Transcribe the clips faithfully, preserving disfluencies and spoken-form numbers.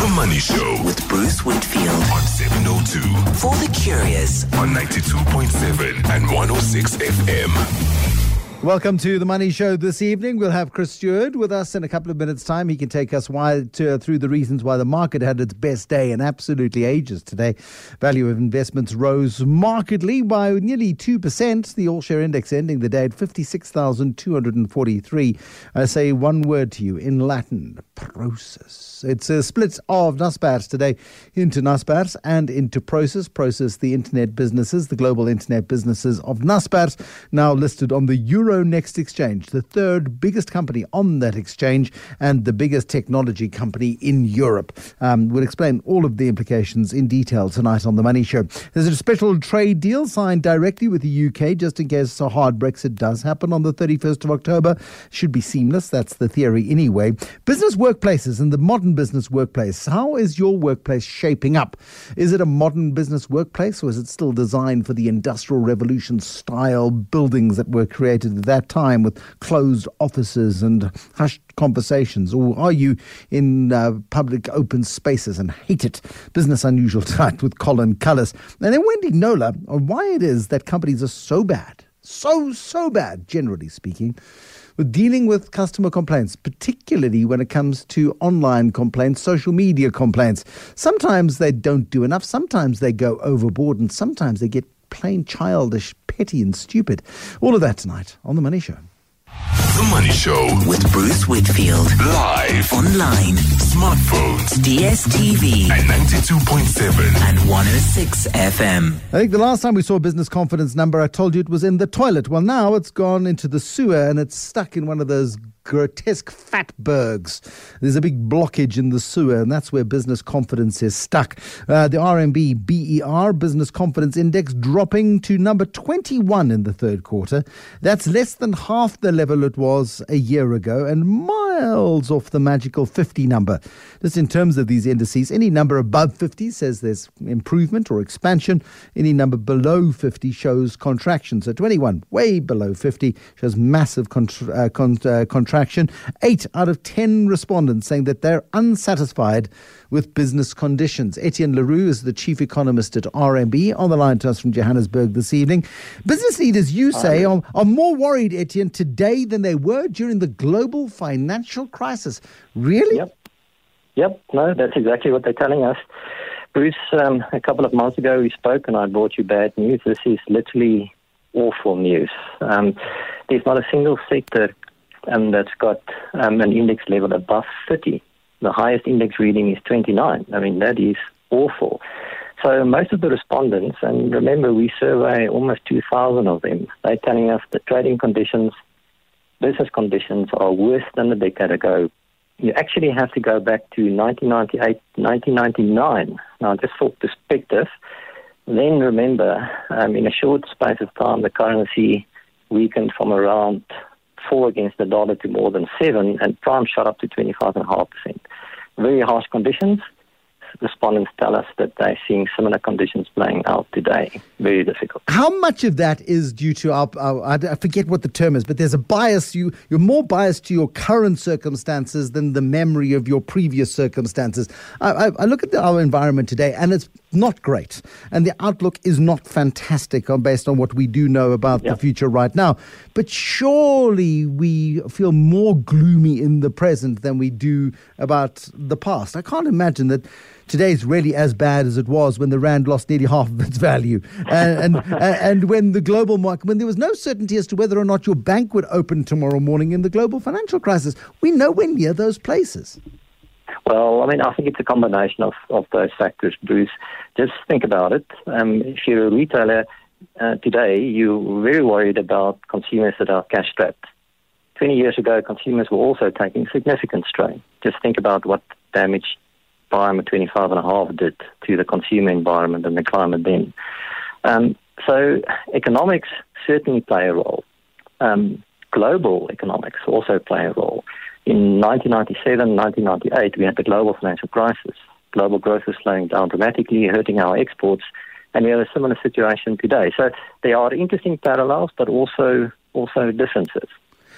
Money Show with Bruce Whitfield on seven oh two. For the curious On ninety-two point seven and one oh six F M. Welcome to the Money Show this evening. We'll have Chris Stewart with us in a couple of minutes' time. He can take us why, to, through the reasons why the market had its best day in absolutely ages today. Value of investments rose markedly by nearly two percent. The all-share index ending the day at fifty-six thousand two hundred forty-three. I say one word to you in Latin, Prosus. It's a split of Naspers today into Naspers and into Prosus. Prosus, the internet businesses, the global internet businesses of Naspers, now listed on the Euronext exchange, the third biggest company on that exchange and the biggest technology company in Europe. Um, we'll explain all of the implications in detail tonight on The Money Show. There's a special trade deal signed directly with the U K just in case a hard Brexit does happen on the thirty-first of October. Should be seamless. That's the theory anyway. Business workplaces and the modern business workplace. How is your workplace shaping up? Is it a modern business workplace, or is it still designed for the Industrial Revolution style buildings that were created at that time with closed offices and hushed conversations? Or are you in uh, public open spaces and hate it? Business Unusual tonight with Colin Cullis. And then Wendy Knowler on why it is that companies are so bad, so, so bad, generally speaking, with dealing with customer complaints, particularly when it comes to online complaints, social media complaints. Sometimes they don't do enough. Sometimes they go overboard, and sometimes they get plain childish, petty and stupid. All of that tonight on The Money Show. The Money Show with Bruce Whitfield. Live. Online. Smartphones. D S T V. And ninety-two point seven. And one oh six F M. I think the last time we saw a business confidence number, I told you it was in the toilet. Well, now it's gone into the sewer and it's stuck in one of those grotesque fatbergs. There's a big blockage in the sewer, and that's where business confidence is stuck. Uh, the R M B B E R, Business Confidence Index, dropping to number twenty-one in the third quarter. That's less than half the level it was a year ago and miles off the magical fifty number. Just in terms of these indices, any number above fifty says there's improvement or expansion. Any number below fifty shows contraction. So twenty-one, way below fifty, shows massive contra- uh, con- uh, contraction. Eight out of ten respondents saying that they're unsatisfied with business conditions. Etienne Leroux is the chief economist at R M B, on the line to us from Johannesburg this evening. Business leaders, you say, are, are more worried, Etienne, today than they were during the global financial crisis. Really? Yep. Yep. No, that's exactly what they're telling us. Bruce, um, a couple of months ago we spoke and I brought you bad news. This is literally awful news. Um, there's not a single sector Um, that's got um, an index level above thirty. The highest index reading is twenty-nine. I mean, that is awful. So most of the respondents, and remember we survey almost two thousand of them, they're telling us that trading conditions, business conditions are worse than a decade ago. You actually have to go back to nineteen ninety-eight, nineteen ninety-nine. Now, just for perspective, then remember, um, in a short space of time, the currency weakened from around four against the dollar to more than seven, and prime shot up to twenty-five point five percent. Very harsh conditions. Respondents tell us that they're seeing similar conditions playing out today. Very difficult. How much of that is due to our, our I forget what the term is, but there's a bias. You, you're more biased to your current circumstances than the memory of your previous circumstances. I, I, I look at the, our environment today, and it's not great. And the outlook is not fantastic on, based on what we do know about yeah. the future right now. But surely we feel more gloomy in the present than we do about the past. I can't imagine that today's really as bad as it was when the rand lost nearly half of its value, and and, and when the global market, when there was no certainty as to whether or not your bank would open tomorrow morning in the global financial crisis. We're nowhere near those places. Well, I mean, I think it's a combination of, of those factors, Bruce. Just think about it. Um, if you're a retailer uh, today, you're very worried about consumers that are cash-strapped. Twenty years ago, consumers were also taking significant strain. Just think about what damage Prime at twenty-five and a half did to the consumer environment and the climate then. Um, so economics certainly play a role. Um, global economics also play a role. In nineteen ninety-seven, nineteen ninety-eight, we had the global financial crisis. Global growth was slowing down dramatically, hurting our exports, and we have a similar situation today. So there are interesting parallels, but also also differences.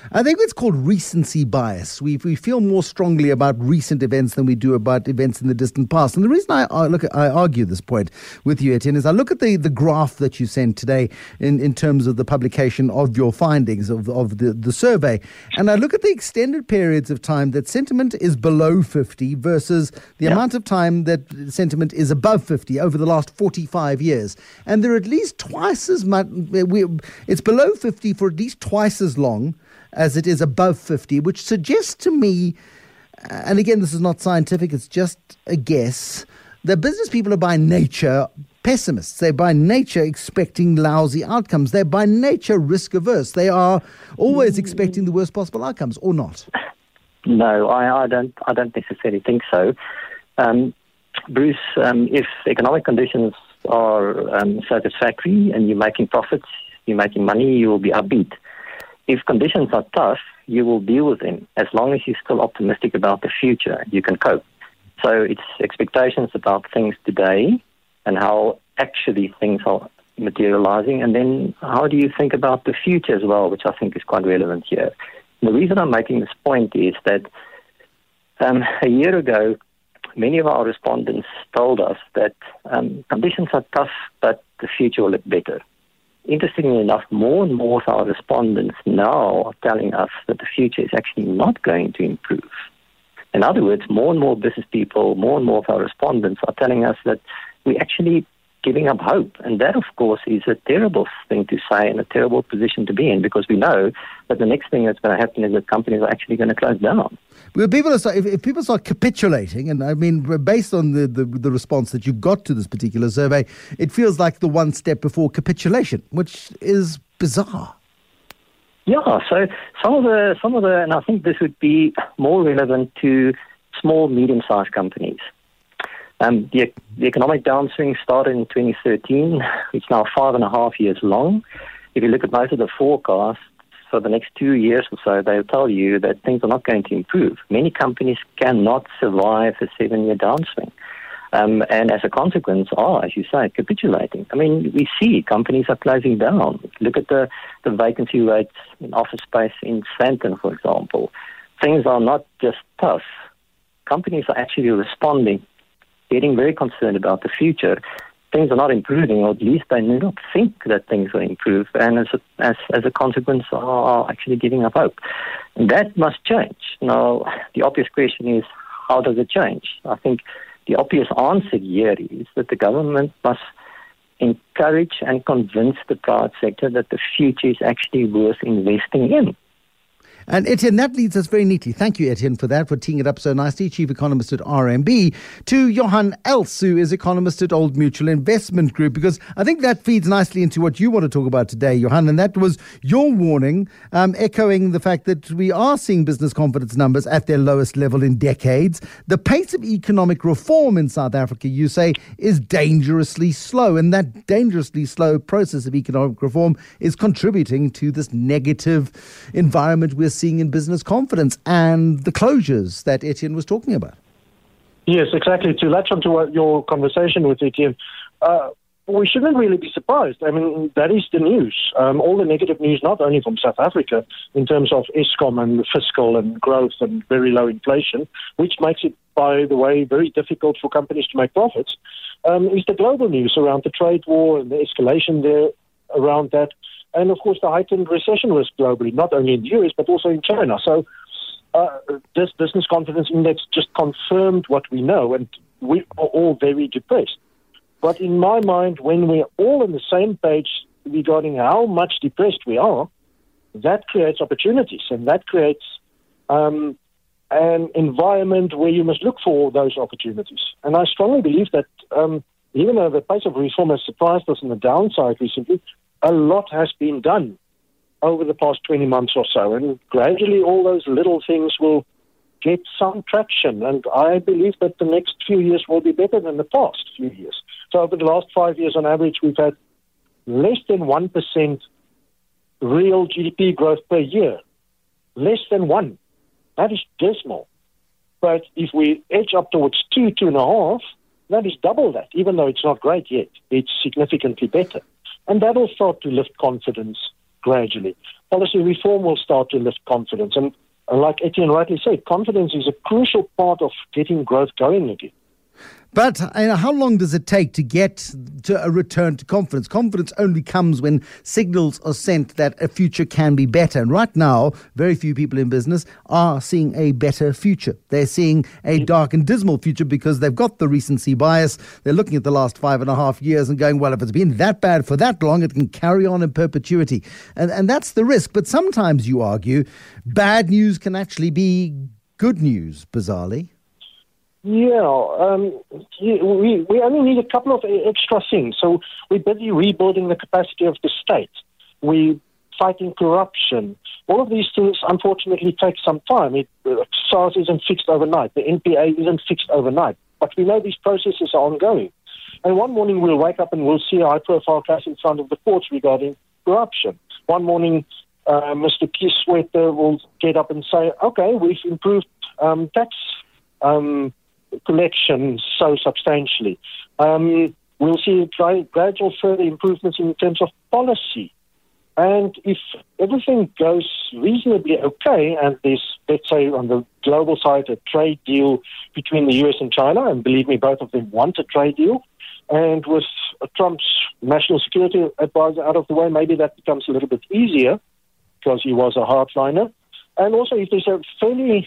I think it's called recency bias. We we feel more strongly about recent events than we do about events in the distant past. And the reason I, I look at, I argue this point with you, Etienne, is I look at the, the graph that you sent today in, in terms of the publication of your findings of of the, the survey, and I look at the extended periods of time that sentiment is below fifty versus the Yeah. amount of time that sentiment is above fifty over the last forty-five years, and they're at least twice as much. We, it's below fifty for at least twice as long as it is above fifty, which suggests to me, and again, this is not scientific, it's just a guess, that business people are by nature pessimists. They're by nature expecting lousy outcomes. They're by nature risk averse. They are always expecting the worst possible outcomes, or not? No, I, I don't. I don't necessarily think so. Um, Bruce, um, if economic conditions are um, satisfactory and you're making profits, you're making money, you will be upbeat. If conditions are tough, you will deal with them. As long as you're still optimistic about the future, you can cope. So it's expectations about things today and how actually things are materializing, and then how do you think about the future as well, which I think is quite relevant here. And the reason I'm making this point is that um, a year ago, many of our respondents told us that um, conditions are tough, but the future will look better. Interestingly enough, more and more of our respondents now are telling us that the future is actually not going to improve. In other words, more and more business people, more and more of our respondents are telling us that we're actually giving up hope. And that, of course, is a terrible thing to say and a terrible position to be in, because we know that the next thing that's going to happen is that companies are actually going to close down. Well, people are start, if, if people start capitulating, and I mean, based on the, the, the response that you got to this particular survey, it feels like the one step before capitulation, which is bizarre. Yeah, so some of the, some of the, and I think this would be more relevant to small, medium-sized companies. Um, the, the economic downswing started in twenty thirteen. It's now five and a half years long. If you look at most of the forecasts for the next two years or so, they'll tell you that things are not going to improve. Many companies cannot survive a seven-year downswing. Um, and as a consequence are, as you say, capitulating. I mean, we see companies are closing down. Look at the, the vacancy rates in office space in Sandton, for example. Things are not just tough. Companies are actually responding, getting very concerned about the future. Things are not improving, or at least they do not think that things will improve, and as a, as, as a consequence are actually giving up hope. And that must change. Now, the obvious question is, how does it change? I think the obvious answer here is that the government must encourage and convince the private sector that the future is actually worth investing in. And Etienne, that leads us very neatly. Thank you, Etienne, for that, for teeing it up so nicely. Chief Economist at R M B, to Johan Else, who is Economist at Old Mutual Investment Group, because I think that feeds nicely into what you want to talk about today, Johan, and that was your warning, um, echoing the fact that we are seeing business confidence numbers at their lowest level in decades. The pace of economic reform in South Africa, you say, is dangerously slow, and that dangerously slow process of economic reform is contributing to this negative environment we're seeing in business confidence and the closures that Etienne was talking about. Yes, exactly. To latch onto what your conversation with Etienne, uh, we shouldn't really be surprised. I mean, that is the news. Um, all the negative news, not only from South Africa, in terms of Eskom and fiscal and growth and very low inflation, which makes it, by the way, very difficult for companies to make profits, um, is the global news around the trade war and the escalation there around that. And, of course, the heightened recession risk globally, not only in the U S, but also in China. So uh, this business confidence index just confirmed what we know, and we are all very depressed. But in my mind, when we're all on the same page regarding how much depressed we are, that creates opportunities, and that creates um, an environment where you must look for those opportunities. And I strongly believe that um, even though the pace of reform has surprised us on the downside recently, a lot has been done over the past twenty months or so, and gradually all those little things will get some traction, and I believe that the next few years will be better than the past few years. So over the last five years on average, we've had less than one percent real G D P growth per year. Less than one. That is dismal. But if we edge up towards two, two and a half, that is double that, even though it's not great yet. It's significantly better. And that will start to lift confidence gradually. Policy reform will start to lift confidence. And, and like Etienne rightly said, confidence is a crucial part of getting growth going again. But uh, how long does it take to get to a return to confidence? Confidence only comes when signals are sent that a future can be better. And right now, very few people in business are seeing a better future. They're seeing a dark and dismal future because they've got the recency bias. They're looking at the last five and a half years and going, well, if it's been that bad for that long, it can carry on in perpetuity. And, and that's the risk. But sometimes, you argue, bad news can actually be good news, bizarrely. Yeah, um, we, we only need a couple of extra things. So we're busy rebuilding the capacity of the state. We're fighting corruption. All of these things, unfortunately, take some time. It, uh, SARS isn't fixed overnight. The N P A isn't fixed overnight. But we know these processes are ongoing. And one morning we'll wake up and we'll see a high-profile case in front of the courts regarding corruption. One morning, uh, Mister Kieswetter will get up and say, okay, we've improved um, tax um collection so substantially. Um, we'll see gra- gradual further improvements in terms of policy. And if everything goes reasonably okay, and there's, let's say, on the global side, a trade deal between the U S and China, and believe me, both of them want a trade deal, and with Trump's national security advisor out of the way, maybe that becomes a little bit easier because he was a hardliner. And also, if there's a fairly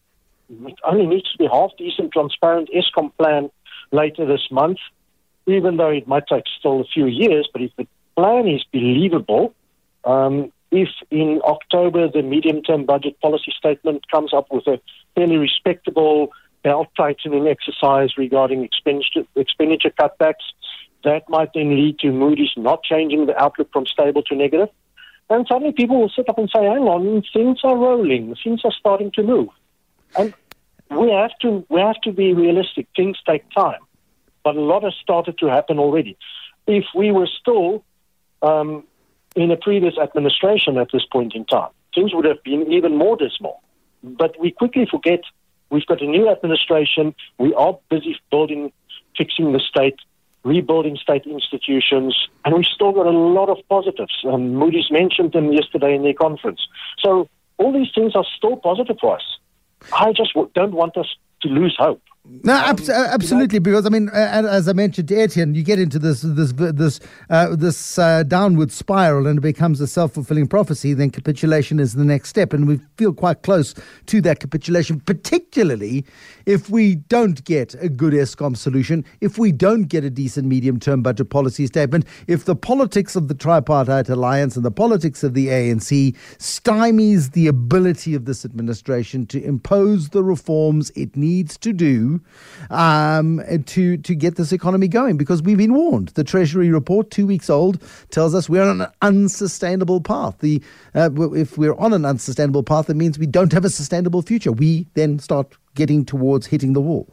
It only needs to be half-decent, transparent Eskom plan later this month, even though it might take still a few years. But if the plan is believable, um, if in October the medium-term budget policy statement comes up with a fairly respectable belt-tightening exercise regarding expenditure, expenditure cutbacks, that might then lead to Moody's not changing the outlook from stable to negative. And suddenly people will sit up and say, hang on, things are rolling, things are starting to move. And we have to we have to be realistic. Things take time, but a lot has started to happen already. If we were still um, in a previous administration at this point in time, things would have been even more dismal. But we quickly forget we've got a new administration. We are busy building, fixing the state, rebuilding state institutions, and we've still got a lot of positives. Um, Moody's mentioned them yesterday in their conference. So all these things are still positive for us. I just w- don't want us to lose hope. No, abs- um, absolutely, you know, because I mean, uh, as I mentioned to Etienne, you get into this this this uh, this uh, downward spiral, and it becomes a self-fulfilling prophecy. Then capitulation is the next step, and we feel quite close to that capitulation, particularly if we don't get a good Eskom solution, if we don't get a decent medium-term budget policy statement, if the politics of the tripartite alliance and the politics of the A N C stymies the ability of this administration to impose the reforms it needs to do. Um, to to get this economy going, because we've been warned. The Treasury report, two weeks old, tells us we're on an unsustainable path. The uh, if we're on an unsustainable path, it means we don't have a sustainable future. We then start getting towards hitting the wall.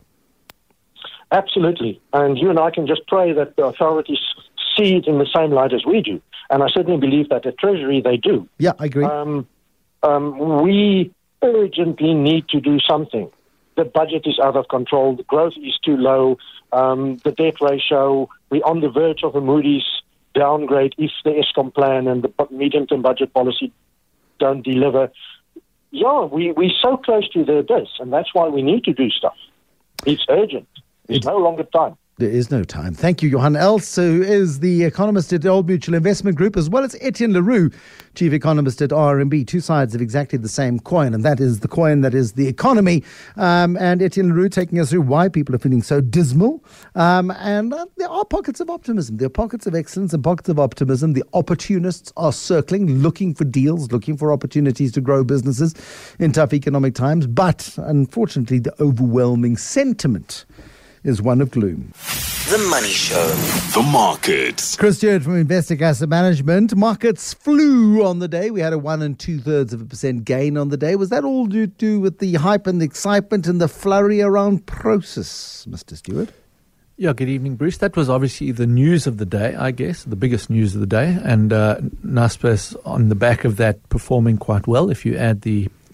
Absolutely, and you and I can just pray that the authorities see it in the same light as we do, and I certainly believe that at Treasury they do. Yeah, I agree. Um, um, we urgently need to do something. The budget is out of control. The growth is too low. Um, the debt ratio, we're on the verge of a Moody's downgrade if the Eskom plan and the medium-term budget policy don't deliver. Yeah, we, we're so close to the abyss, and that's why we need to do stuff. It's urgent. There's it's, no longer time. There is no time. Thank you, Johan Els, who is the economist at Old Mutual Investment Group, as well as Etienne Leroux, chief economist at R M B. Two sides of exactly the same coin, and that is the coin that is the economy. Um, and Etienne Leroux taking us through why people are feeling so dismal. Um, and uh, there are pockets of optimism. There are pockets of excellence and pockets of optimism. The opportunists are circling, looking for deals, looking for opportunities to grow businesses in tough economic times. But unfortunately, the overwhelming sentiment is one of gloom. The Money Show. The markets. Chris Stewart from Investec Asset Management. Markets flew on the day. We had a one and two thirds of a percent gain on the day. Was that all due to do with the hype and the excitement and the flurry around Prosus, Mister Stewart? Yeah, good evening, Bruce. That was obviously the news of the day, I guess, the biggest news of the day. And uh, Naspers on the back of that performing quite well. If you add the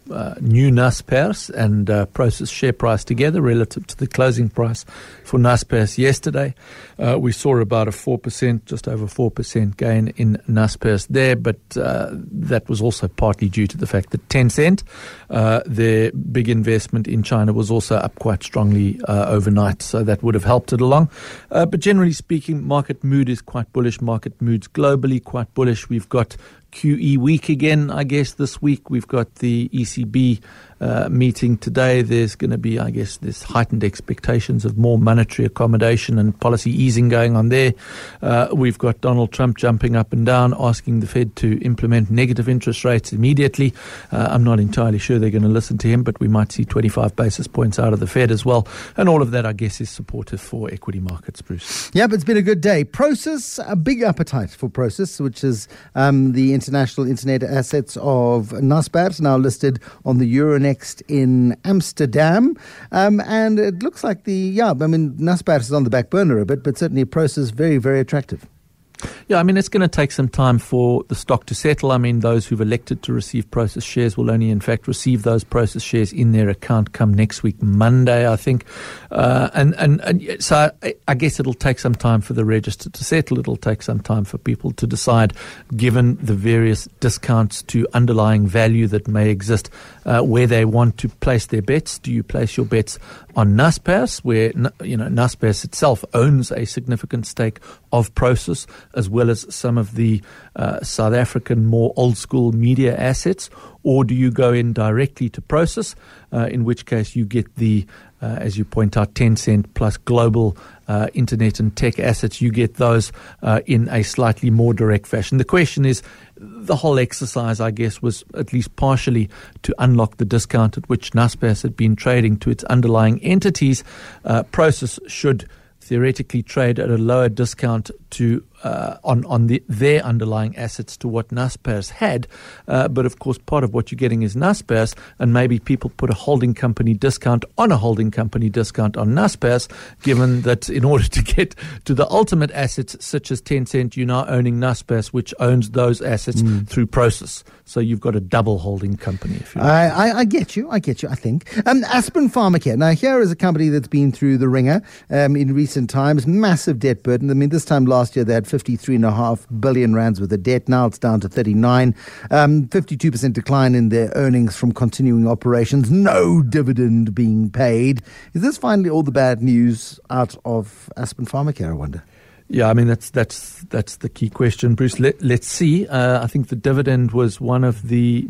uh, new Naspers and uh, Prosus share price together relative to the closing price for Naspers yesterday. Uh, we saw about a four percent, just over four percent gain in Naspers there, but uh, that was also partly due to the fact that Tencent, uh, their big investment in China, was also up quite strongly uh, overnight, so that would have helped it along. Uh, but generally speaking, market mood is quite bullish. Market moods globally quite bullish. We've got Q E week again, I guess, this week. We've got the E C B uh, meeting today. There's going to be, I guess, this heightened expectations of more monetary accommodation and policy easing going on there. Uh, we've got Donald Trump jumping up and down, asking the Fed to implement negative interest rates immediately. Uh, I'm not entirely sure they're going to listen to him, but we might see twenty-five basis points out of the Fed as well. And all of that, I guess, is supportive for equity markets, Bruce. Yeah, but it's been a good day. Prosus, a big appetite for Prosus, which is um, the international internet assets of Naspers, now listed on the Euronext in Amsterdam. Um, and it looks like the, yeah, I mean, Naspers is on the back burner a bit, but certainly Prosus very, very attractive. Yeah, I mean, it's going to take some time for the stock to settle. I mean, those who've elected to receive Prosus shares will only, in fact, receive those Prosus shares in their account come next week, Monday, I think. Uh, and, and, and so I, I guess it'll take some time for the register to settle. It'll take some time for people to decide, given the various discounts to underlying value that may exist, uh, where they want to place their bets. Do you place your bets on Naspers, where, you know, Naspers itself owns a significant stake of Prosus, as well as some of the uh, South African more old-school media assets? Or do you go in directly to Prosus, uh, in which case you get the, uh, as you point out, Tencent plus global uh, internet and tech assets? You get those uh, in a slightly more direct fashion. The question is, the whole exercise, I guess, was at least partially to unlock the discount at which Naspers had been trading to its underlying entities. Uh, Prosus should theoretically trade at a lower discount to uh, on on the, their underlying assets to what Naspers had, uh, but of course part of what you're getting is Naspers, and maybe people put a holding company discount on a holding company discount on Naspers, given that in order to get to the ultimate assets such as Tencent, you're now owning Naspers, which owns those assets mm. through Prosus. So you've got a double holding company. If you I, I, I get you, I get you, I think. Um, Aspen Pharmacare. Now here is a company that's been through the ringer um, in recent times, massive debt burden. I mean, this time last year they had fifty-three and a half billion rands worth of debt. Now it's down to thirty-nine. Um, fifty-two percent decline in their earnings from continuing operations. No dividend being paid. Is this finally all the bad news out of Aspen Pharmacare, I wonder? Yeah, I mean, that's that's that's the key question, Bruce. Let, let's see. Uh, I think the dividend was one of the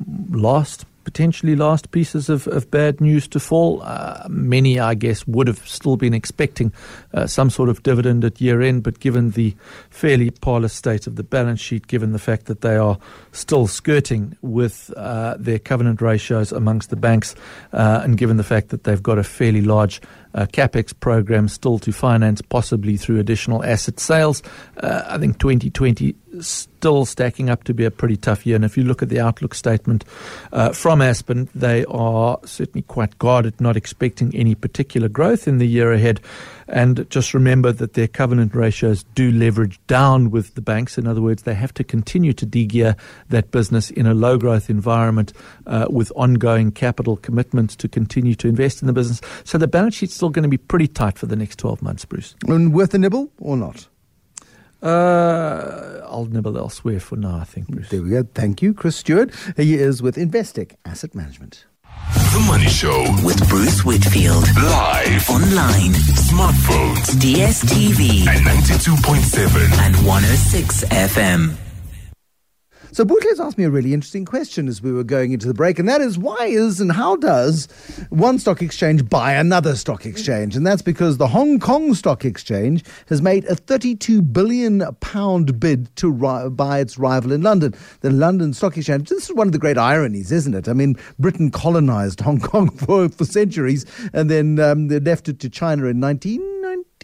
last, potentially last pieces of, of bad news to fall. Uh, many, I guess, would have still been expecting uh, some sort of dividend at year end, but given the fairly parlous state of the balance sheet, given the fact that they are still skirting with uh, their covenant ratios amongst the banks, uh, and given the fact that they've got a fairly large Uh, capex program still to finance, possibly through additional asset sales. Uh, I think twenty twenty still stacking up to be a pretty tough year. And if you look at the outlook statement uh, from Aspen, they are certainly quite guarded, not expecting any particular growth in the year ahead. And just remember that their covenant ratios do leverage down with the banks. In other words, they have to continue to de-gear that business in a low-growth environment uh, with ongoing capital commitments to continue to invest in the business. So the balance sheet's still going to be pretty tight for the next twelve months, Bruce. And worth a nibble or not? Uh, I'll nibble elsewhere for now, I think, Bruce. There we go. Thank you, Chris Stewart. He is with Investec Asset Management. The Money Show With Bruce Whitfield. live Online. smartphones D S T V. at ninety-two point seven. And one oh six F M. So Bootles asked me a really interesting question as we were going into the break, and that is, why is and how does one stock exchange buy another stock exchange? And that's because the Hong Kong Stock Exchange has made a thirty-two billion pound bid to ri- buy its rival in London, the London Stock Exchange. This is one of the great ironies, isn't it? I mean, Britain colonized Hong Kong for, for centuries, and then um, they left it to China in nineteen ninety.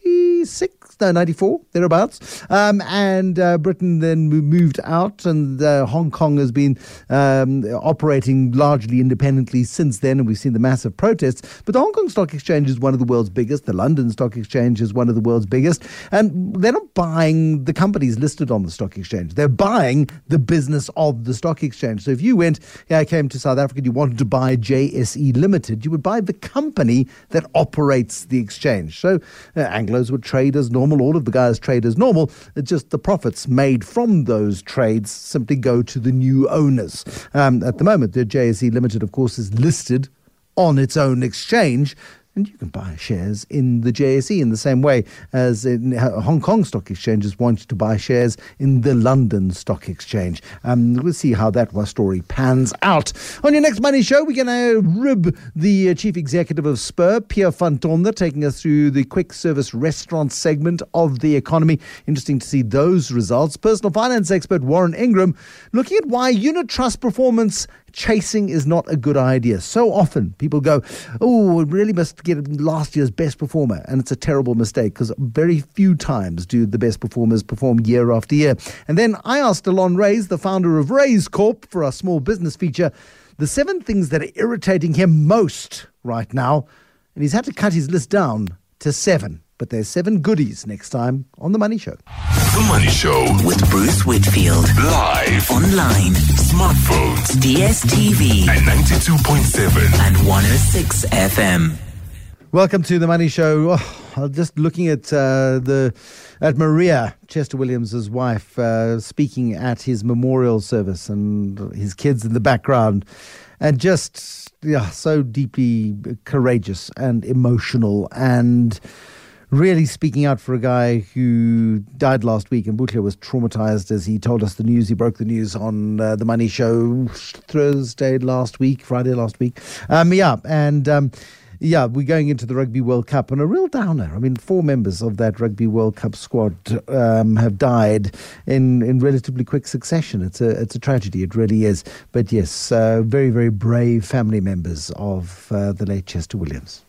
ninety-six, no, ninety-four, thereabouts. Um, and uh, Britain then moved out, and uh, Hong Kong has been um, operating largely independently since then, and we've seen the massive protests. But the Hong Kong Stock Exchange is one of the world's biggest. The London Stock Exchange is one of the world's biggest. And they're not buying the companies listed on the stock exchange. They're buying the business of the stock exchange. So if you went, yeah, I came to South Africa, you wanted to buy J S E Limited, you would buy the company that operates the exchange. So uh, Anglos would trade as normal. All of the guys trade as normal. It's just the profits made from those trades simply go to the new owners. Um, at the moment, the J S E Limited, of course, is listed on its own exchange, and you can buy shares in the J S E in the same way as in Hong Kong Stock Exchanges want to buy shares in the London Stock Exchange. Um, we'll see how that story pans out. On your next Money Show, we're going to rib the uh, Chief Executive of Spur, Pierre van Tonder, taking us through the quick service restaurant segment of the economy. Interesting to see those results. Personal finance expert Warren Ingram looking at why unit trust performance chasing is not a good idea. So often people go, oh, we really must get last year's best performer. And it's a terrible mistake because very few times do the best performers perform year after year. And then I asked Alon Reyes, the founder of Reyes Corp, for our small business feature, the seven things that are irritating him most right now. And he's had to cut his list down to seven. But there's seven goodies next time on The Money Show. The Money Show With Bruce Whitfield. live, Online, smartphones, D S T V, and ninety-two point seven. and one oh six F M. Welcome to The Money Show. Oh, I'm just looking at uh, the at Maria, Chester Williams' wife, uh, speaking at his memorial service, and his kids in the background, and just yeah, so deeply courageous and emotional, and really speaking out for a guy who died last week. And Butler was traumatized as he told us the news. He broke the news on uh, The Money Show Thursday last week, Friday last week. Um, yeah, and um, yeah, we're going into the Rugby World Cup, and a real downer. I mean, four members of that Rugby World Cup squad um, have died in, in relatively quick succession. It's a it's a tragedy, it really is. But yes, uh, very, very brave family members of uh, the late Chester Williams.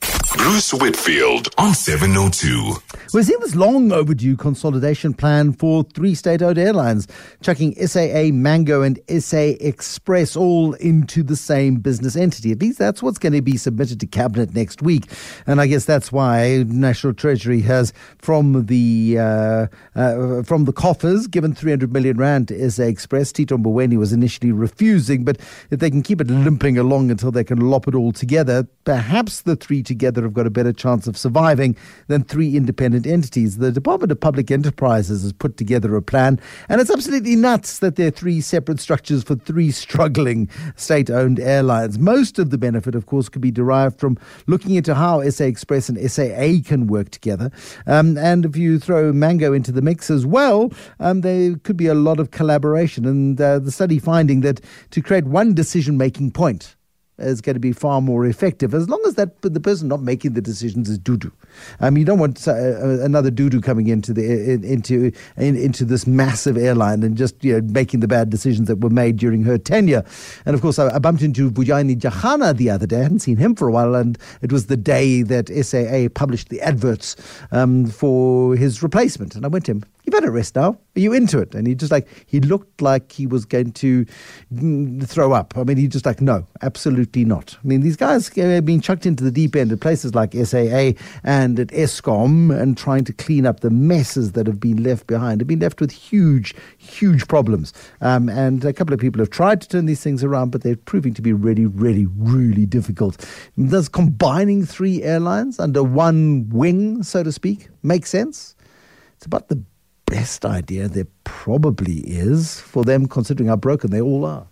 Bruce Whitfield on seven oh two. We're seeing this long overdue consolidation plan for three state-owned airlines, chucking S A A, Mango and S A Express all into the same business entity. At least that's what's going to be submitted to Cabinet next week. And I guess that's why National Treasury has, from the uh, uh, from the coffers, given three hundred million rand to S A Express. Tito Mboweni was initially refusing, but if they can keep it limping along until they can lop it all together, perhaps the three together have got a better chance of surviving than three independent entities. The Department of Public Enterprises has put together a plan, and it's absolutely nuts that there are three separate structures for three struggling state-owned airlines. Most of the benefit, of course, could be derived from looking into how S A Express and S A A can work together. Um, and if you throw Mango into the mix as well, um, there could be a lot of collaboration. And uh, the study finding that to create one decision-making point is going to be far more effective, as long as that the person not making the decisions is doo-doo. Um, you don't want uh, another doo-doo coming into the in, into in, into this massive airline and just you know making the bad decisions that were made during her tenure. And of course, I, I bumped into Vujayani Jahana the other day. I hadn't seen him for a while, and it was the day that S A A published the adverts um, for his replacement. And I went to him, you better rest now. Are you into it? And he just like, he looked like he was going to mm, throw up. I mean, he just like, no, absolutely not. I mean, these guys have been chucked into the deep end at places like S A A and at Eskom and trying to clean up the messes that have been left behind. They've been left with huge, huge problems. Um, and a couple of people have tried to turn these things around, but they're proving to be really, really, really difficult. Does combining three airlines under one wing, so to speak, make sense? It's about the best idea there probably is for them, considering how broken they all are.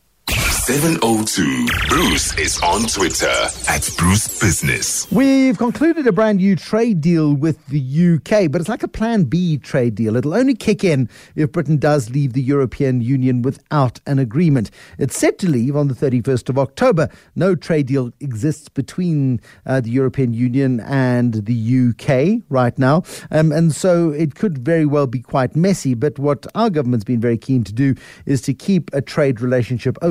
seven oh two. Bruce is on Twitter at Bruce Business. We've concluded a brand new trade deal with the U K, but it's like a Plan B trade deal. It'll only kick in if Britain does leave the European Union without an agreement. It's set to leave on the thirty-first of October. No trade deal exists between uh, the European Union and the U K right now, um, and so it could very well be quite messy. But what our government's been very keen to do is to keep a trade relationship open with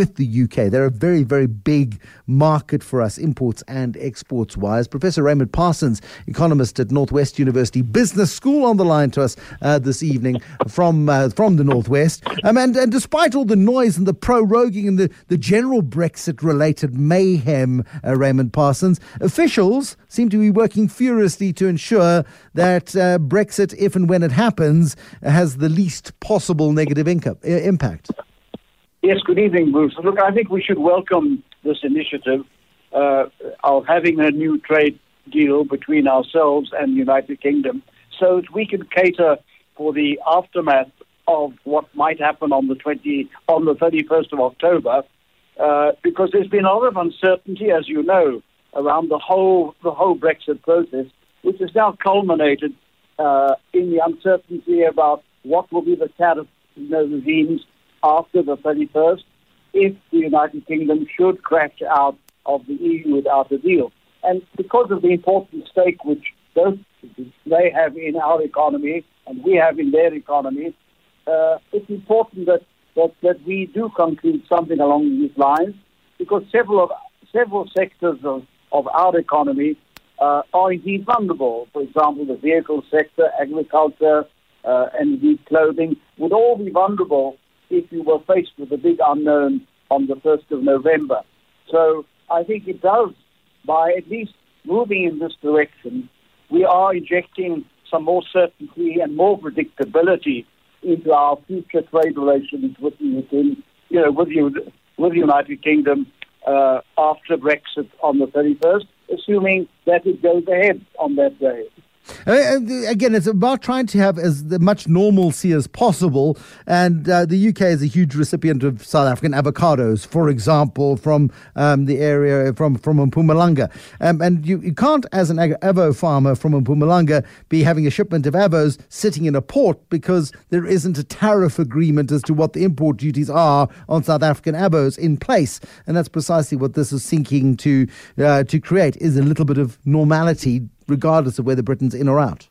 with the U K. They're a very, very big market for us, imports and exports wise. Professor Raymond Parsons, economist at Northwest University Business School, on the line to us uh, this evening from uh, from the Northwest. Um, and, and despite all the noise and the proroguing and the, the general Brexit-related mayhem, uh, Raymond Parsons, officials seem to be working furiously to ensure that uh, Brexit, if and when it happens, has the least possible negative income, uh, impact. Yes, good evening, Bruce. Look, I think we should welcome this initiative uh, of having a new trade deal between ourselves and the United Kingdom so that we can cater for the aftermath of what might happen on the twenty on the thirty-first of October, uh, because there's been a lot of uncertainty, as you know, around the whole the whole Brexit process, which has now culminated uh, in the uncertainty about what will be the tariff you know, regimes after the thirty-first, if the United Kingdom should crash out of the E U without a deal. And because of the important stake which both they have in our economy and we have in their economy, uh, it's important that, that, that we do conclude something along these lines, because several of several sectors of, of our economy uh, are indeed vulnerable. For example, the vehicle sector, agriculture, uh, and indeed clothing would all be vulnerable if you were faced with a big unknown on the first of November. So I think it does, by at least moving in this direction, we are injecting some more certainty and more predictability into our future trade relations with the, you know, with the, with the United Kingdom uh, after Brexit on the thirty-first, assuming that it goes ahead on that day. Uh, again, it's about trying to have as much normalcy as possible, and uh, the U K is a huge recipient of South African avocados, for example, from um, the area from from Mpumalanga, um, and you, you can't, as an avo farmer from Mpumalanga, be having a shipment of avos sitting in a port because there isn't a tariff agreement as to what the import duties are on South African avos in place, and that's precisely what this is seeking to uh, to create, is a little bit of normality, regardless of whether Britain's in or out.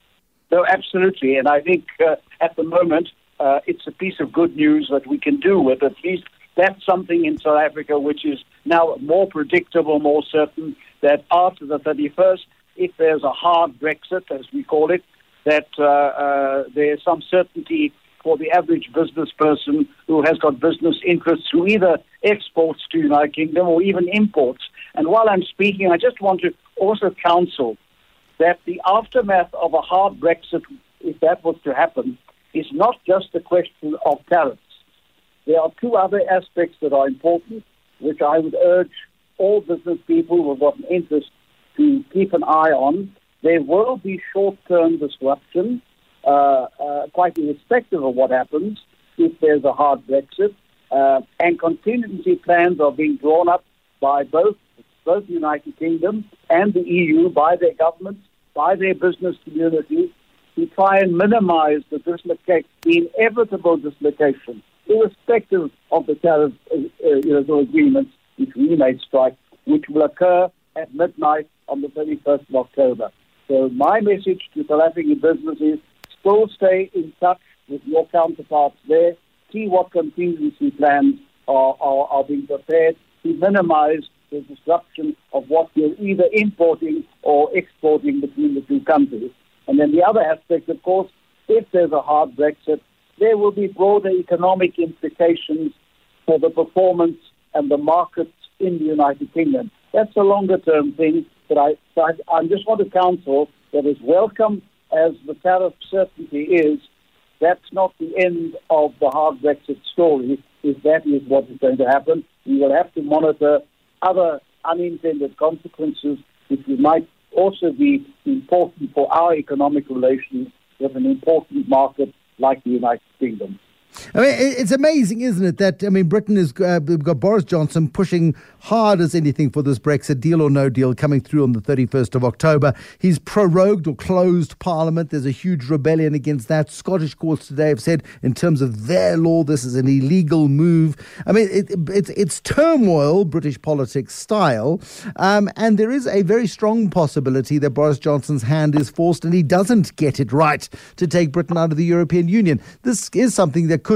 No, absolutely. And I think uh, at the moment, uh, it's a piece of good news that we can do with at least that's something in South Africa which is now more predictable, more certain, that after the thirty-first, if there's a hard Brexit, as we call it, that uh, uh, there's some certainty for the average business person who has got business interests who either exports to the United Kingdom or even imports. And while I'm speaking, I just want to also counsel that the aftermath of a hard Brexit, if that was to happen, is not just a question of tariffs. There are two other aspects that are important, which I would urge all business people who have got an interest to keep an eye on. There will be short-term disruption, uh, uh, quite irrespective of what happens if there's a hard Brexit, uh, and contingency plans are being drawn up by both both the United Kingdom and the E U, by their governments, by their business community, to try and minimize the dislocation, the inevitable dislocation, irrespective of the tariff uh, uh, you know, agreements which we may strike, which will occur at midnight on the thirty-first of October. So my message to South African businesses: still stay in touch with your counterparts there, see what contingency plans are, are, are being prepared to minimize the disruption of what you're either importing or exporting between the two countries. And then the other aspect, of course, if there's a hard Brexit, there will be broader economic implications for the performance and the markets in the United Kingdom. That's a longer-term thing, but I, so I, I just want to counsel that as welcome as the tariff certainty is, that's not the end of the hard Brexit story, if that is what is going to happen. We will have to monitor other unintended consequences, which might also be important for our economic relations with an important market like the United Kingdom. I mean, it's amazing, isn't it, that, I mean, Britain has uh, we've got Boris Johnson pushing hard as anything for this Brexit deal or no deal coming through on the thirty-first of October. He's prorogued or closed Parliament. There's a huge rebellion against that. Scottish courts today have said, in terms of their law, this is an illegal move. I mean, it, it, it's, it's turmoil, British politics style, um, and there is a very strong possibility that Boris Johnson's hand is forced and he doesn't get it right to take Britain out of the European Union. This is something that could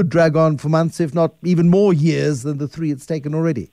could drag on for months, if not even more years than the three it's taken already.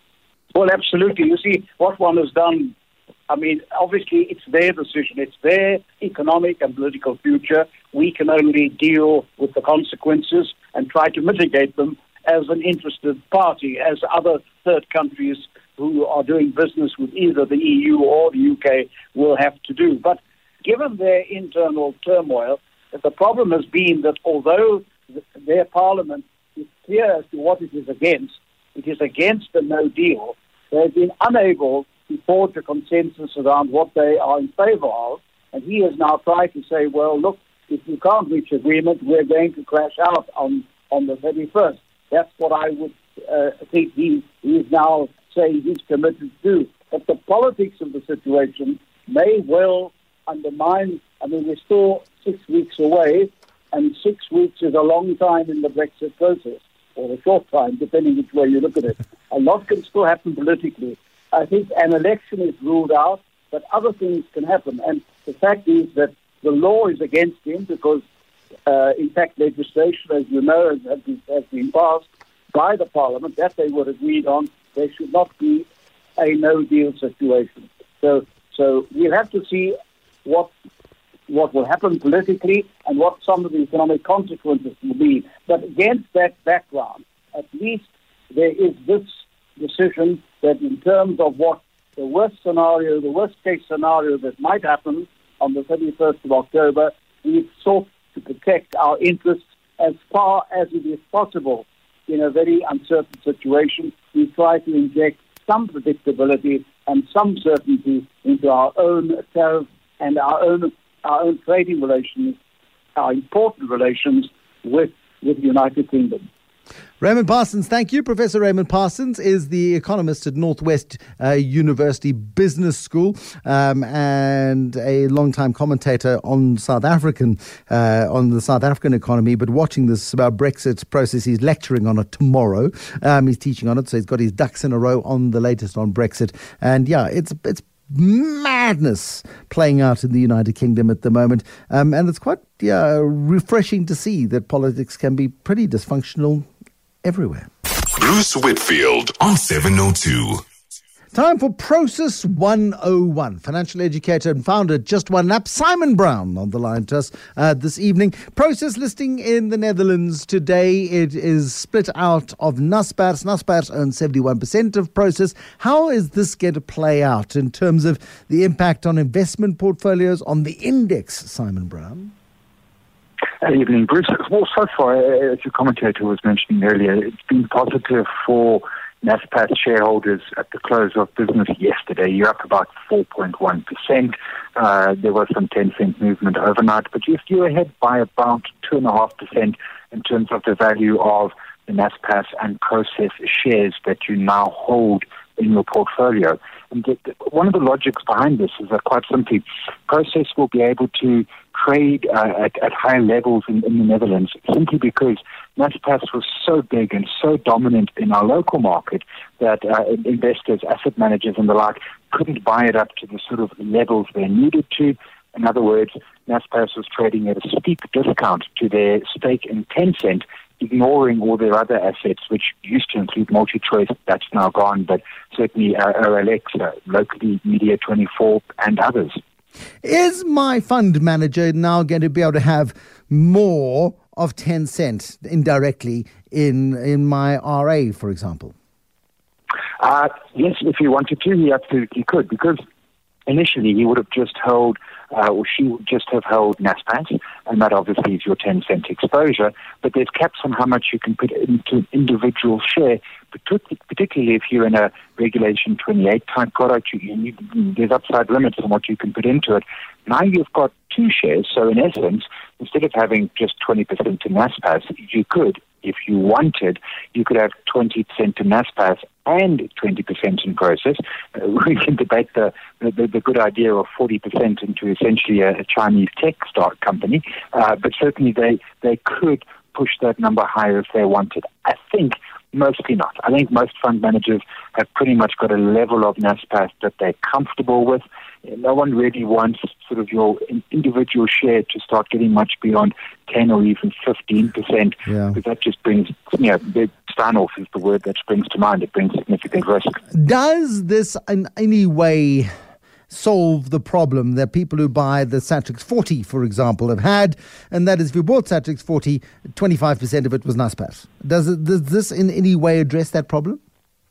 Well, absolutely. You see, what one has done, I mean, obviously it's their decision. It's their economic and political future. We can only deal with the consequences and try to mitigate them as an interested party, as other third countries who are doing business with either the E U or the U K will have to do. But given their internal turmoil, the problem has been that although their parliament is clear as to what it is against, it is against the no deal, they have been unable to forge a consensus around what they are in favour of. And he has now tried to say, well, look, if you can't reach agreement, we're going to crash out on, on the thirty-first. That's what I would uh, think he, he is now saying he's committed to do. But the politics of the situation may well undermine, I mean, we're still six weeks away, and six weeks is a long time in the Brexit process, or a short time, depending which way you look at it. A lot can still happen politically. I think an election is ruled out, but other things can happen. And the fact is that the law is against him because, uh, in fact, legislation, as you know, has, has, been, has been passed by the Parliament that they were agreed on. There should not be a no-deal situation. So, so we'll have to see what what will happen politically and what some of the economic consequences will be. But against that background, at least there is this decision that in terms of what the worst scenario, the worst case scenario that might happen on the thirty-first of October, we've sought to protect our interests as far as it is possible in a very uncertain situation. We try to inject some predictability and some certainty into our own tariff and our own our own trading relations, our important relations with, with the United Kingdom. Raymond Parsons, thank you. Professor Raymond Parsons is the economist at Northwest uh, University Business School um, and a long-time commentator on South African uh, on the South African economy. But watching this uh, Brexit process, he's lecturing on it tomorrow. Um, he's teaching on it, so he's got his ducks in a row on the latest on Brexit. And yeah, it's it's. madness playing out in the United Kingdom at the moment. Um, and it's quite yeah, refreshing to see that politics can be pretty dysfunctional everywhere. Bruce Whitfield on seven oh two. Time for Prosus one oh one. Financial educator and founder Just One Lap, Simon Brown, on the line to us uh, this evening. Prosus listing in the Netherlands today. It is split out of Naspers. Naspers owns seventy-one percent of Prosus. How is this going to play out in terms of the impact on investment portfolios, on the index, Simon Brown? Good evening, Bruce. Well, so far, as your commentator was mentioning earlier, it's been positive for Naspers shareholders at the close of business yesterday. You're up about four point one percent. Uh, there was some ten cent movement overnight, but you're still ahead by about two point five percent in terms of the value of the Naspers and Prosus shares that you now hold in your portfolio. And the, the, one of the logics behind this is that quite simply, Prosus will be able to trade uh, at, at higher levels in, in the Netherlands simply because Naspers was so big and so dominant in our local market that uh, investors, asset managers and the like couldn't buy it up to the sort of levels they needed to. In other words, Naspers was trading at a steep discount to their stake in Tencent, ignoring all their other assets, which used to include MultiChoice, that's now gone, but certainly uh, O L X, uh, locally Media twenty-four and others. Is my fund manager now going to be able to have more of Tencent indirectly in in my R A, for example? Uh, yes, if he wanted to, he absolutely could, because initially he would have just held, uh, or she would just have held Naspers, and that obviously is your ten cent exposure, but there's caps on how much you can put into individual share, particularly if you're in a Regulation twenty-eight type product. You, you, there's upside limits on what you can put into it. Now you've got two shares, so in essence, instead of having just twenty percent in Naspers, you could, if you wanted, you could have twenty percent in Naspers and twenty percent in Prosus. Uh, we can debate the, the, the good idea of forty percent into essentially a, a Chinese tech start company, uh, but certainly they, they could push that number higher if they wanted. I think mostly not. I think most fund managers have pretty much got a level of Naspers that they're comfortable with. No one really wants sort of your individual share to start getting much beyond ten or even fifteen percent, yeah. because that just brings, you know, the standoff is the word that springs to mind. It brings significant risk. Does this in any way solve the problem that people who buy the Satrix forty, for example, have had, and that is if you bought Satrix forty, twenty-five percent of it was Naspers? Does, it, does this in any way address that problem?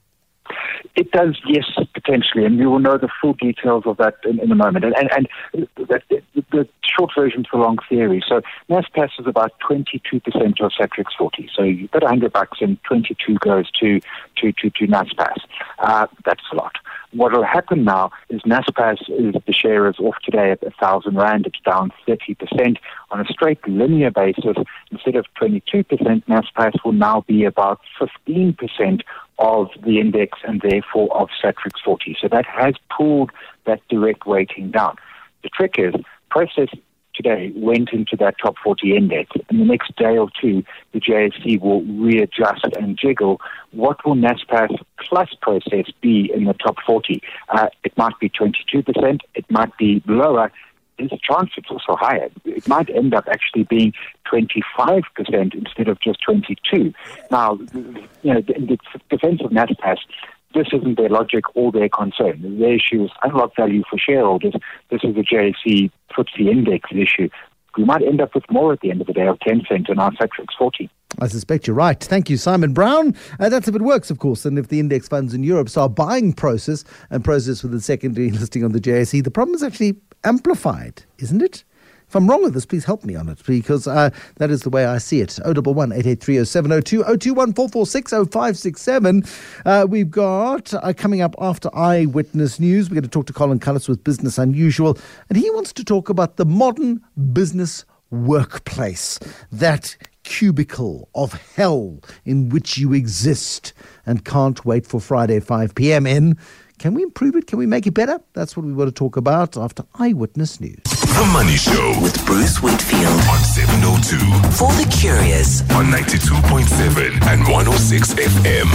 It does, yes, potentially, and we will know the full details of that in, in a moment. And, and, and the, the, the short version to the long theory. So Naspers is about twenty-two percent of Satrix forty. So you put one hundred bucks and twenty-two goes to, to, to, to Naspers. Uh, that's a lot. What will happen now is Naspers is the share is off today at one thousand rand. It's down thirty percent. On a straight linear basis, instead of twenty-two percent, Naspers will now be about fifteen percent of the index and therefore of Satrix forty. So that has pulled that direct weighting down. The trick is, Process today went into that top forty index, and the next day or two, the J S E will readjust and jiggle. What will Naspers plus Process be in the top forty? Uh, it might be twenty-two percent, it might be lower. There's a chance it's also higher. It might end up actually being twenty-five percent instead of just twenty-two. Now, you know, in the defense of Naspers, this isn't their logic or their concern. Their issue is unlock value for shareholders. This is a J S E F T S E index issue. We might end up with more at the end of the day of ten cent in our Satrix forty. I suspect you're right. Thank you, Simon Brown. Uh, that's if it works, of course. And if the index funds in Europe start buying Process and Process with a secondary listing on the J S E, the problem is actually amplified, isn't it? If I'm wrong with this, please help me on it, because uh, that is the way I see it. oh one one, eight eight three, oh seven oh two, oh two one, four four six, oh five six seven. Uh, we've got, uh, coming up after Eyewitness News, we're going to talk to Colin Cullis with Business Unusual, and he wants to talk about the modern business workplace, that cubicle of hell in which you exist and can't wait for Friday five p.m. in. Can we improve it? Can we make it better? That's what we want to talk about after Eyewitness News. The Money Show With Bruce Whitfield. on seven oh two, For the curious. on ninety-two point seven and one oh six F M.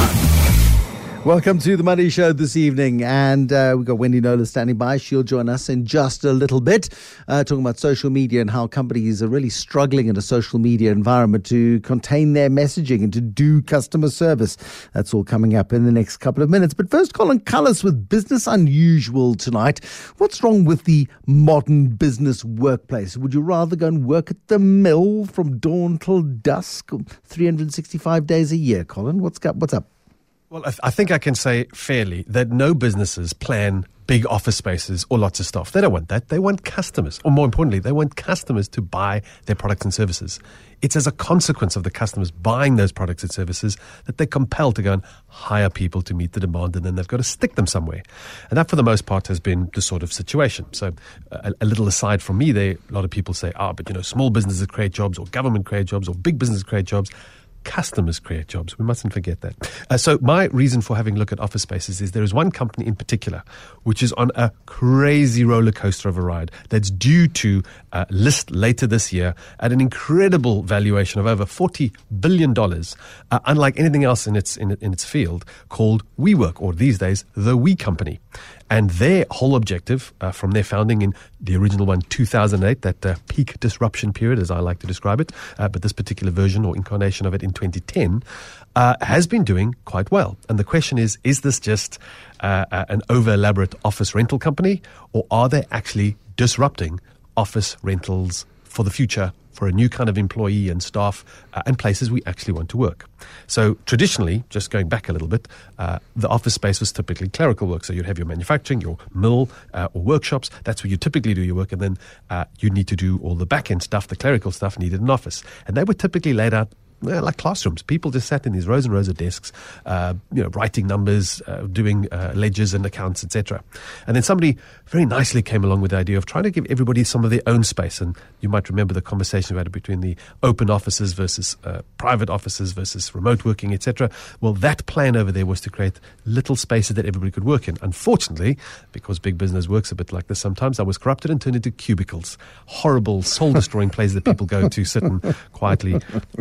Welcome to the Money Show this evening, and uh, we've got Wendy Knowles standing by. She'll join us in just a little bit, uh, talking about social media and how companies are really struggling in a social media environment to contain their messaging and to do customer service. That's all coming up in the next couple of minutes. But first, Colin Cullis with Business Unusual tonight. What's wrong with the modern business workplace? Would you rather go and work at the mill from dawn till dusk, three hundred sixty-five days a year, Colin? What's up? What's up? Well, I, th- I think I can say fairly that no businesses plan big office spaces or lots of staff. They don't want that. They want customers, or more importantly, they want customers to buy their products and services. It's as a consequence of the customers buying those products and services that they're compelled to go and hire people to meet the demand, and then they've got to stick them somewhere. And that, for the most part, has been the sort of situation. So a, a little aside from me there, a lot of people say, ah, but, you know, small businesses create jobs, or government create jobs, or big businesses create jobs. Customers create jobs. We mustn't forget that. Uh, so my reason for having a look at office spaces is there is one company in particular which is on a crazy roller coaster of a ride that's due to uh, list later this year at an incredible valuation of over forty billion dollars, uh, unlike anything else in its in, in its field, called WeWork, or these days, the We Company. And their whole objective, uh, from their founding in the original one, two thousand eight, that uh, peak disruption period, as I like to describe it, uh, but this particular version or incarnation of it in twenty ten, uh, has been doing quite well. And the question is, is this just uh, uh, an over-elaborate office rental company, or are they actually disrupting office rentals for the future, for a new kind of employee and staff uh, and places we actually want to work? So traditionally, just going back a little bit, uh, the office space was typically clerical work. So you'd have your manufacturing, your mill uh, or workshops. That's where you typically do your work. And then uh, you need to do all the back-end stuff, the clerical stuff needed in an office. And they were typically laid out well, like classrooms. People just sat in these rows and rows of desks, uh, you know, writing numbers, uh, doing uh, ledgers and accounts, et cetera. And then somebody very nicely came along with the idea of trying to give everybody some of their own space. And you might remember the conversation we had between the open offices versus uh, private offices versus remote working, et cetera. Well, that plan over there was to create little spaces that everybody could work in. Unfortunately, because big business works a bit like this sometimes, I was corrupted and turned into cubicles, horrible, soul-destroying places that people go to sit and quietly reevaluate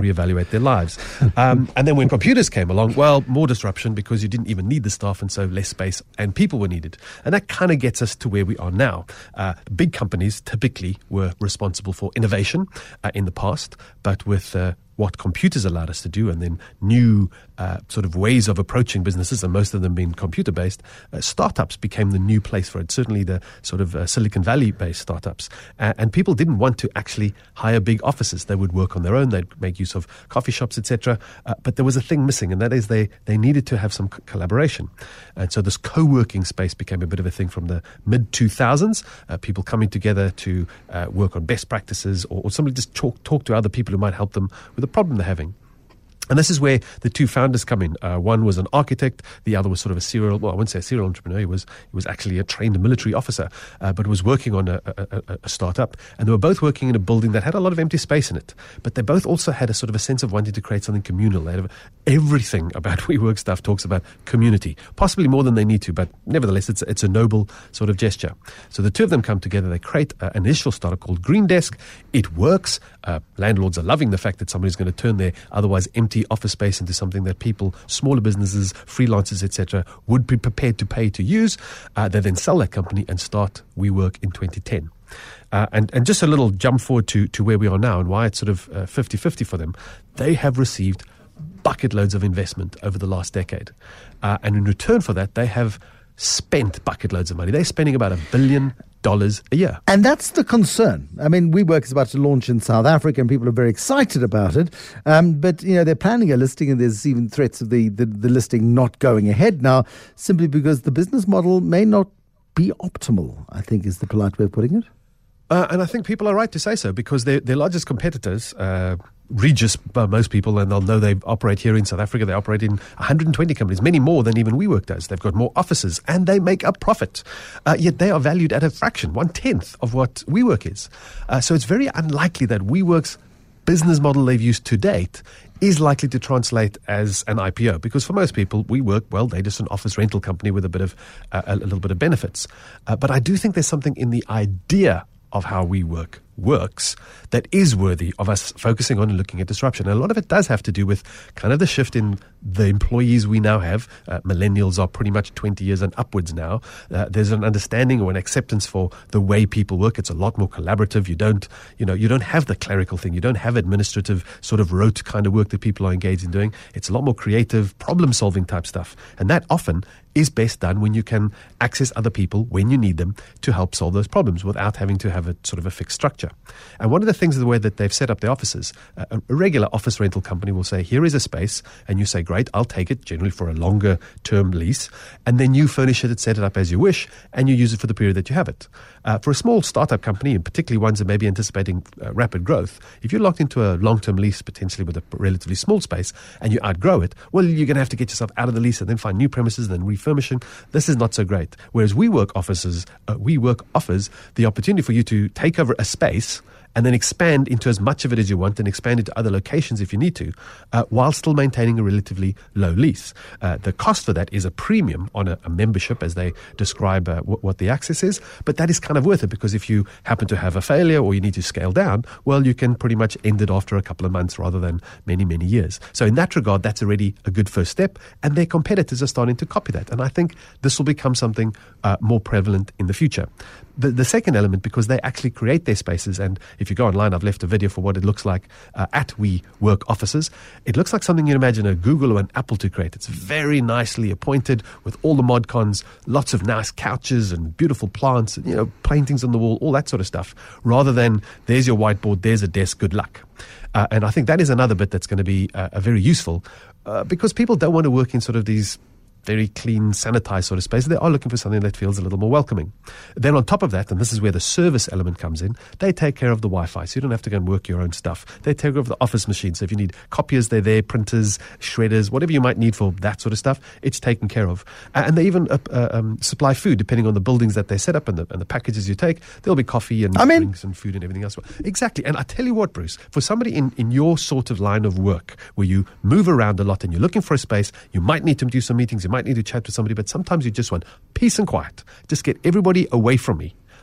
their lives. Um, and then when computers came along, well, more disruption because you didn't even need the staff, and so less space and people were needed. And that kind of gets us to where we are now. Uh, big companies typically were responsible for innovation uh, in the past, but with uh, what computers allowed us to do, and then new uh, sort of ways of approaching businesses, and most of them being computer-based, uh, startups became the new place for it, certainly the sort of uh, Silicon Valley-based startups. Uh, and people didn't want to actually hire big offices. They would work on their own, they'd make use of coffee shops, et cetera. Uh, but there was a thing missing, and that is they, they needed to have some co- collaboration. And so this co-working space became a bit of a thing from the mid two thousands, uh, people coming together to uh, work on best practices, or, or simply just talk, talk to other people who might help them with a problem they're having. And this is where the two founders come in. Uh, one was an architect, the other was sort of a serial, well, I wouldn't say a serial entrepreneur, he was he was actually a trained military officer, uh, but was working on a, a, a, a startup. And they were both working in a building that had a lot of empty space in it. But they both also had a sort of a sense of wanting to create something communal. They had everything about WeWork stuff talks about community, possibly more than they need to, but nevertheless, it's, it's a noble sort of gesture. So the two of them come together, they create an initial startup called Green Desk. It works. Uh, landlords are loving the fact that somebody's going to turn their otherwise empty office space into something that people, smaller businesses, freelancers, et cetera, would be prepared to pay to use. Uh, they then sell that company and start WeWork in twenty ten. Uh, and, and just a little jump forward to, to where we are now and why it's sort of uh, fifty-fifty for them. They have received bucket loads of investment over the last decade. Uh, and in return for that, they have spent bucket loads of money. They're spending about a billion dollars a year. And that's the concern. I mean, WeWork is about to launch in South Africa and people are very excited about it. Um, but, you know, they're planning a listing and there's even threats of the, the, the listing not going ahead now simply because the business model may not be optimal, I think is the polite way of putting it. Uh, and I think people are right to say so because their their largest competitors, uh, Regus by most people, and they'll know they operate here in South Africa. They operate in one hundred twenty companies, many more than even WeWork does. They've got more offices and they make a profit. Uh, yet they are valued at a fraction, one-tenth of what WeWork is. Uh, so it's very unlikely that WeWork's business model they've used to date is likely to translate as an I P O because for most people, WeWork, well, they're just an office rental company with a bit of uh, a little bit of benefits. Uh, but I do think there's something in the idea of how WeWork works that is worthy of us focusing on and looking at disruption. And a lot of it does have to do with kind of the shift in the employees we now have. Uh, millennials are pretty much twenty years and upwards now. Uh, there's an understanding or an acceptance for the way people work. It's a lot more collaborative. You don't, you know, you don't have the clerical thing. You don't have administrative sort of rote kind of work that people are engaged in doing. It's a lot more creative, problem-solving type stuff. And that often is best done when you can access other people when you need them to help solve those problems without having to have a sort of a fixed structure. And one of the things is the way that they've set up their offices. Uh, a regular office rental company will say, here is a space, and you say, great, I'll take it, generally for a longer term lease, and then you furnish it and set it up as you wish, and you use it for the period that you have it. Uh, for a small startup company, and particularly ones that may be anticipating uh, rapid growth, if you're locked into a long-term lease, potentially with a relatively small space, and you outgrow it, well, you're going to have to get yourself out of the lease and then find new premises and then refurnishing. This is not so great. Whereas WeWork offices, uh, WeWork offers the opportunity for you to take over a space and then expand into as much of it as you want and expand into other locations if you need to, uh, while still maintaining a relatively low lease. Uh, the cost for that is a premium on a, a membership as they describe uh, w- what the access is, but that is kind of worth it because if you happen to have a failure or you need to scale down, well, you can pretty much end it after a couple of months rather than many, many years. So in that regard, that's already a good first step, and their competitors are starting to copy that. And I think this will become something uh, more prevalent in the future. The, the second element, because they actually create their spaces, and if you go online, I've left a video for what it looks like uh, at WeWork offices. It looks like something you'd imagine a Google or an Apple to create. It's very nicely appointed with all the mod cons, lots of nice couches and beautiful plants, you know, paintings on the wall, all that sort of stuff, rather than there's your whiteboard, there's a desk, good luck. Uh, and I think that is another bit that's going to be uh, very useful uh, because people don't want to work in sort of these very clean, sanitized sort of space. They are looking for something that feels a little more welcoming. Then on top of that, and this is where the service element comes in, they take care of the Wi-Fi, so you don't have to go and work your own stuff. They take care of the office machines. So if you need copiers, they're there, printers, shredders, whatever you might need for that sort of stuff, it's taken care of. And they even uh, uh, um, supply food, depending on the buildings that they set up and the, and the packages you take. There'll be coffee and I mean, drinks and food and everything else. Exactly. And I tell you what, Bruce, for somebody in, in your sort of line of work, where you move around a lot and you're looking for a space, you might need to do some meetings, you might need to chat with somebody, but sometimes you just want peace and quiet. Just get everybody away from me.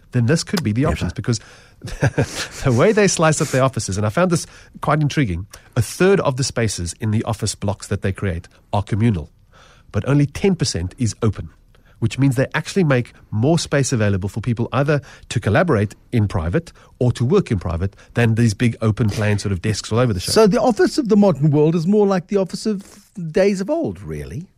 then this could be the Never. options, because the way they slice up their offices, and I found this quite intriguing, a third of the spaces in the office blocks that they create are communal, but only ten percent is open, which means they actually make more space available for people either to collaborate in private or to work in private than these big open plan sort of desks all over the show. So the office of the modern world is more like the office of days of old, really.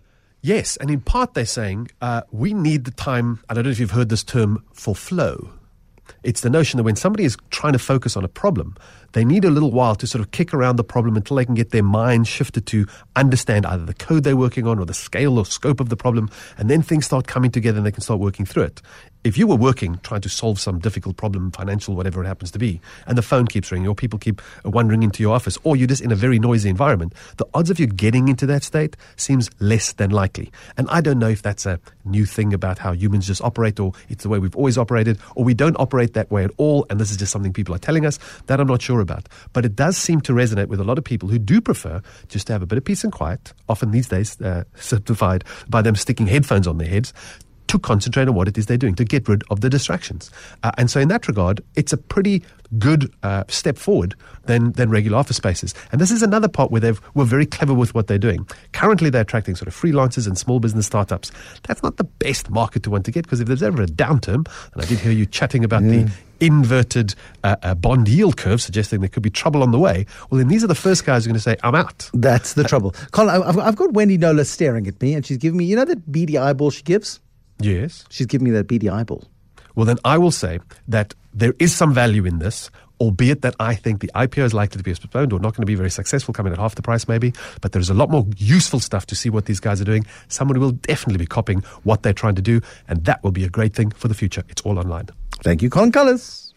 Yes, and in part they're saying uh, we need the time, I don't know if you've heard this term, for flow. It's the notion that when somebody is trying to focus on a problem, they need a little while to sort of kick around the problem until they can get their mind shifted to understand either the code they're working on or the scale or scope of the problem, and then things start coming together and they can start working through it. If you were working, trying to solve some difficult problem, financial, whatever it happens to be, and the phone keeps ringing or people keep wandering into your office, or you're just in a very noisy environment, the odds of you getting into that state seems less than likely. And I don't know if that's a new thing about how humans just operate, or it's the way we've always operated, or we don't operate that way at all, and this is just something people are telling us. That I'm not sure about. But it does seem to resonate with a lot of people who do prefer just to have a bit of peace and quiet, often these days uh, simplified by them sticking headphones on their heads, to concentrate on what it is they're doing, to get rid of the distractions. Uh, and so in that regard, it's a pretty good uh, step forward than, than regular office spaces. And this is another part where they've were very clever with what they're doing. Currently, they're attracting sort of freelancers and small business startups. That's not the best market to want to get, because if there's ever a downturn, and I did hear you chatting about yeah. the inverted uh, uh, bond yield curve, suggesting there could be trouble on the way, well, then these are the first guys who are going to say, I'm out. That's the uh, trouble. Colin, I've, I've got Wendy Knowles staring at me, and she's giving me, you know that beady eyeball she gives? Yes. She's giving me that beady eyeball. Well, then I will say that there is some value in this, albeit that I think the I P O is likely to be postponed or not going to be very successful, coming at half the price maybe. But there's a lot more useful stuff to see what these guys are doing. Someone will definitely be copying what they're trying to do, and that will be a great thing for the future. It's all online. Thank you, Colin Cullis.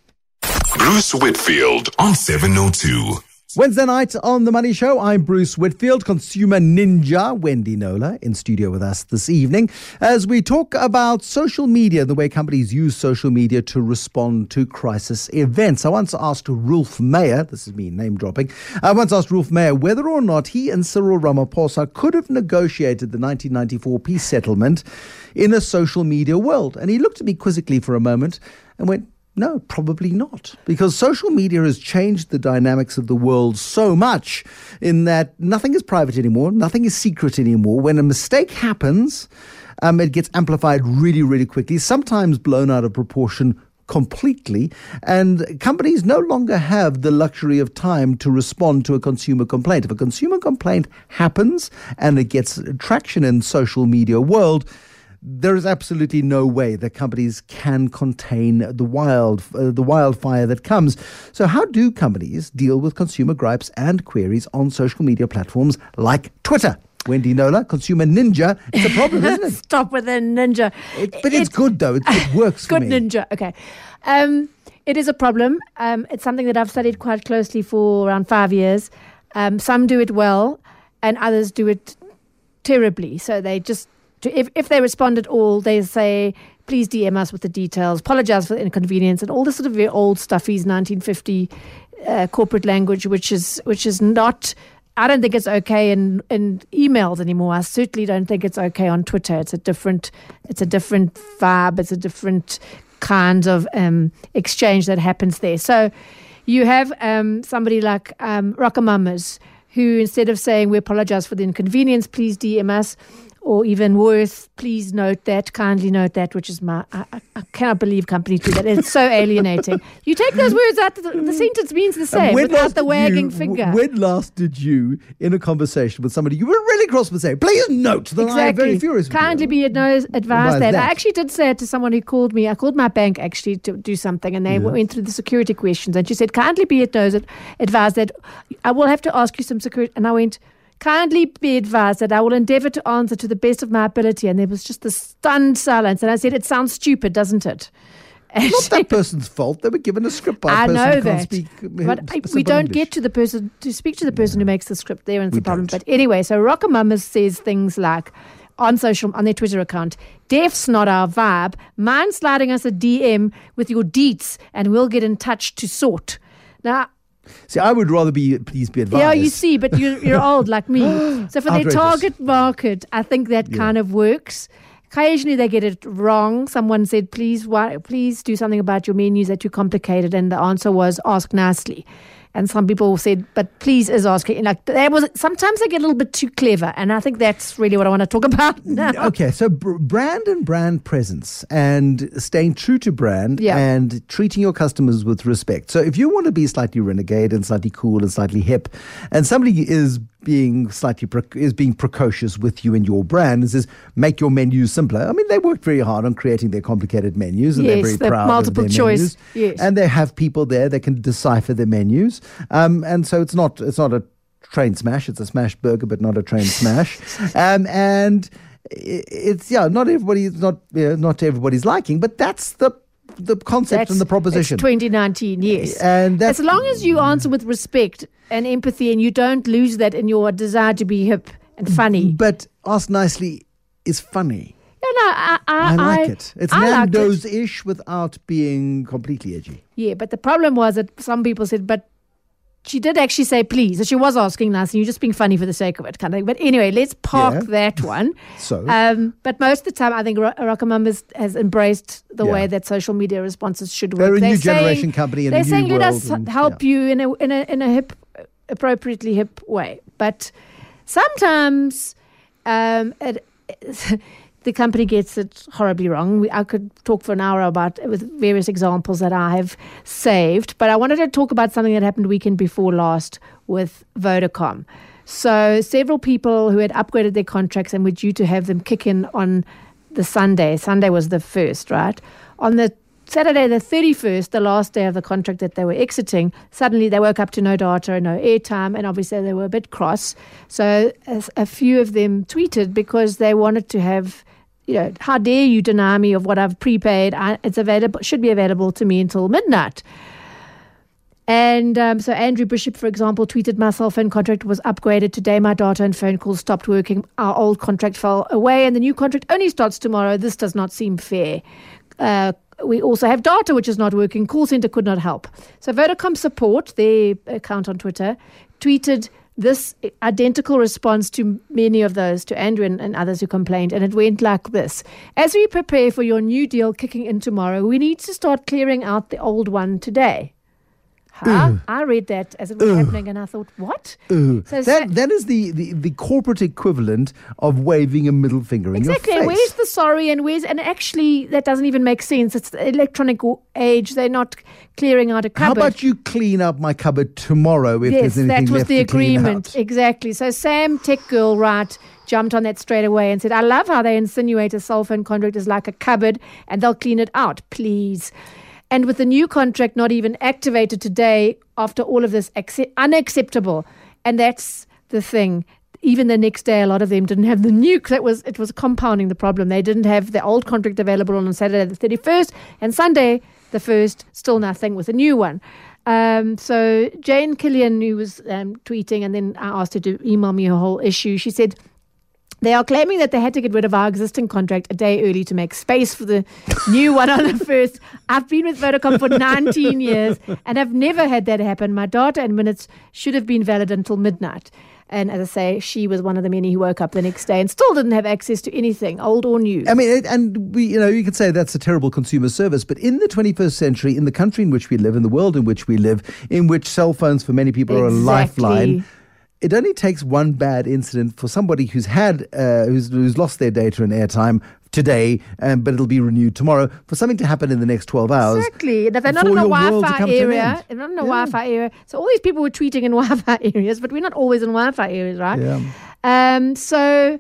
Bruce Whitfield on seven oh two. Wednesday night on The Money Show, I'm Bruce Whitfield, consumer ninja, Wendy Knowles, in studio with us this evening, as we talk about social media, the way companies use social media to respond to crisis events. I once asked Rolf Meyer, this is me name dropping, I once asked Rolf Meyer whether or not he and Cyril Ramaphosa could have negotiated the nineteen ninety-four peace settlement in a social media world. And he looked at me quizzically for a moment and went, no, probably not, because social media has changed the dynamics of the world so much in that nothing is private anymore, nothing is secret anymore. When a mistake happens, um, it gets amplified really, really quickly, sometimes blown out of proportion completely, and companies no longer have the luxury of time to respond to a consumer complaint. If a consumer complaint happens and it gets traction in social media world, there is absolutely no way that companies can contain the wild, uh, the wildfire that comes. So how do companies deal with consumer gripes and queries on social media platforms like Twitter? Wendy Knowles, consumer ninja. It's a problem, isn't it? Stop with the ninja. It, but it's, it's good, though. It, it works for good me. Good ninja. Okay. Um, it is a problem. Um, it's something that I've studied quite closely for around five years. Um, some do it well, and others do it terribly. So they just If, if they respond at all, they say, please D M us with the details, apologize for the inconvenience, and all this sort of very old stuffy nineteen fifty uh, corporate language, which is which is not, I don't think it's okay in, in emails anymore. I certainly don't think it's okay on Twitter. It's a different, it's a different vibe. It's a different kind of um, exchange that happens there. So you have um, somebody like um, RocoMamas, who instead of saying, we apologize for the inconvenience, please D M us, or even worse, please note that, kindly note that, which is my, I, I, I cannot believe companies do that. It's so alienating. You take those words out, the, the sentence means the same, without the wagging you, finger. When last did you, in a conversation with somebody, you were really cross with say, please note that exactly. I am very furious with Kindly you. be advised, advised that. that. I actually did say it to someone who called me. I called my bank actually to do something, and they yeah. went through the security questions, and she said, kindly be advised that I will have to ask you some security. And I went, kindly be advised that I will endeavour to answer to the best of my ability. And there was just this stunned silence. And I said, it sounds stupid, doesn't it? And not that person's fault. They were given a script by a I person know who can't that. speak. But I, we don't English. get to the person, to speak to the person yeah. who makes the script there, and it's we a problem. don't. But anyway, so RocoMamas says things like, on social, on their Twitter account, deaf's not our vibe. Mind sliding us a D M with your deets, and we'll get in touch to sort. Now, see, I would rather be, please be advised. Yeah, you see, but you're, you're old like me. So for their Outrageous. target market, I think that Yeah. kind of works. Occasionally they get it wrong. Someone said, please, why, please do something about your menus, they're too complicated. And the answer was, ask nicely. And some people said, but please is asking. Like that was sometimes they get a little bit too clever, and I think that's really what I want to talk about now. Okay, so br- brand and brand presence, and staying true to brand, Yeah. and treating your customers with respect. So if you want to be slightly renegade and slightly cool and slightly hip, and somebody is being slightly pre- is being precocious with you and your brand and says, make your menus simpler. I mean, they worked very hard on creating their complicated menus, and Yes, they're very the proud multiple of their choice, menus. yes. And they have people there that can decipher their menus. Um, and so it's not it's not a train smash. It's a smash burger, but not a train smash. Um, and i- it's yeah, not everybody's not you know, not to everybody's liking, but that's the the concept That's, and the proposition. It's twenty nineteen, yes. And that's, as long as you answer with respect and empathy, and you don't lose that in your desire to be hip and funny. But Ask Nicely is funny. No, no, I, I, I like it. It's I liked it. Nando's-ish without being completely edgy. Yeah, but the problem was that some people said, but she did actually say please. So she was asking nice, and you're just being funny for the sake of it, kind of thing. But anyway, let's park Yeah. that one. So? um, but most of the time, I think Ro- Rockamum has, has embraced the Yeah. way that social media responses should work. They're a new saying- generation company in a They're new saying, let world us and- help you in a in a in a hip, appropriately hip way. But sometimes, um, it, the company gets it horribly wrong. We, I could talk for an hour about it with various examples that I have saved, but I wanted to talk about something that happened weekend before last with Vodacom. So several people who had upgraded their contracts and were due to have them kick in on the Sunday. Sunday was the first, right? On the Saturday the thirty-first, the last day of the contract that they were exiting, suddenly they woke up to no data, no airtime, and obviously they were a bit cross. So a, a few of them tweeted because they wanted to have, you know, how dare you deny me of what I've prepaid? I, it's available, should be available to me until midnight. And um, so Andrew Bishop, for example, tweeted, my cell phone contract was upgraded today. My data and phone calls stopped working. Our old contract fell away and the new contract only starts tomorrow. This does not seem fair. Uh, we also have data which is not working. Call center could not help. So Vodacom Support, their account on Twitter, tweeted this identical response to many of those, to Andrew and, and others who complained. And it went like this. As we prepare for your new deal kicking in tomorrow, we need to start clearing out the old one today. Huh? I read that as it was happening and I thought, what? Ooh. So that, sa- that is the, the, the corporate equivalent of waving a middle finger Exactly. in And your face. where's the sorry and where's, and actually that doesn't even make sense. It's the electronic w- age. They're not clearing out a How cupboard. about you clean up my cupboard tomorrow if Yes, there's anything that was left the to clean agreement. out? Exactly. So Sam Tech Girl, right, jumped on that straight away and said, I love how they insinuate a cell phone contract is like a cupboard and they'll clean it out, please. And with the new contract not even activated today, after all of this, accept- unacceptable. And that's the thing. Even the next day, a lot of them didn't have the new. That was it was compounding the problem. They didn't have the old contract available on Saturday the thirty-first, and Sunday the first, still nothing with a new one. Um, so Jane Killian, who was um, tweeting, and then I asked her to email me her whole issue. She said, they are claiming that they had to get rid of our existing contract a day early to make space for the new one on the first. I've been with Vodacom for nineteen years and I've never had that happen. My data and minutes should have been valid until midnight. And as I say, she was one of the many who woke up the next day and still didn't have access to anything, old or new. I mean, it, and we, you know, you could say that's a terrible consumer service, but in the twenty-first century, in the country in which we live, in the world in which we live, in which cell phones for many people are a Exactly. lifeline, it only takes one bad incident for somebody who's had, uh, who's, who's lost their data and airtime today, um, but it'll be renewed tomorrow, for something to happen in the next twelve hours. Exactly. If they're not for in a your world to Wi-Fi come to an area, end. they're not in a Yeah. Wi-Fi area. So all these people were tweeting in Wi-Fi areas, but we're not always in Wi-Fi areas, right? Yeah. Um, so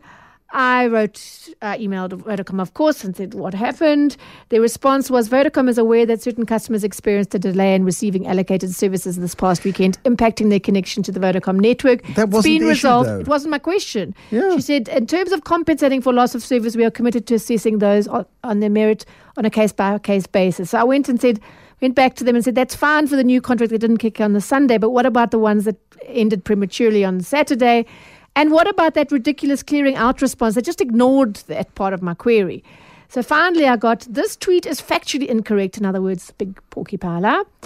I wrote, uh, emailed Vodacom, of course, and said what happened. Their response was, Vodacom is aware that certain customers experienced a delay in receiving allocated services this past weekend, impacting their connection to the Vodacom network. That It's wasn't been the issue, resolved. though. It wasn't my question. Yeah. She said, in terms of compensating for loss of service, we are committed to assessing those on, on their merit on a case-by-case basis. So I went and said, went back to them and said, that's fine for the new contract that didn't kick on the Sunday, but what about the ones that ended prematurely on Saturday? And what about that ridiculous clearing out response? They just ignored that part of my query. So finally I got, this tweet is factually incorrect. In other words, big porcupine.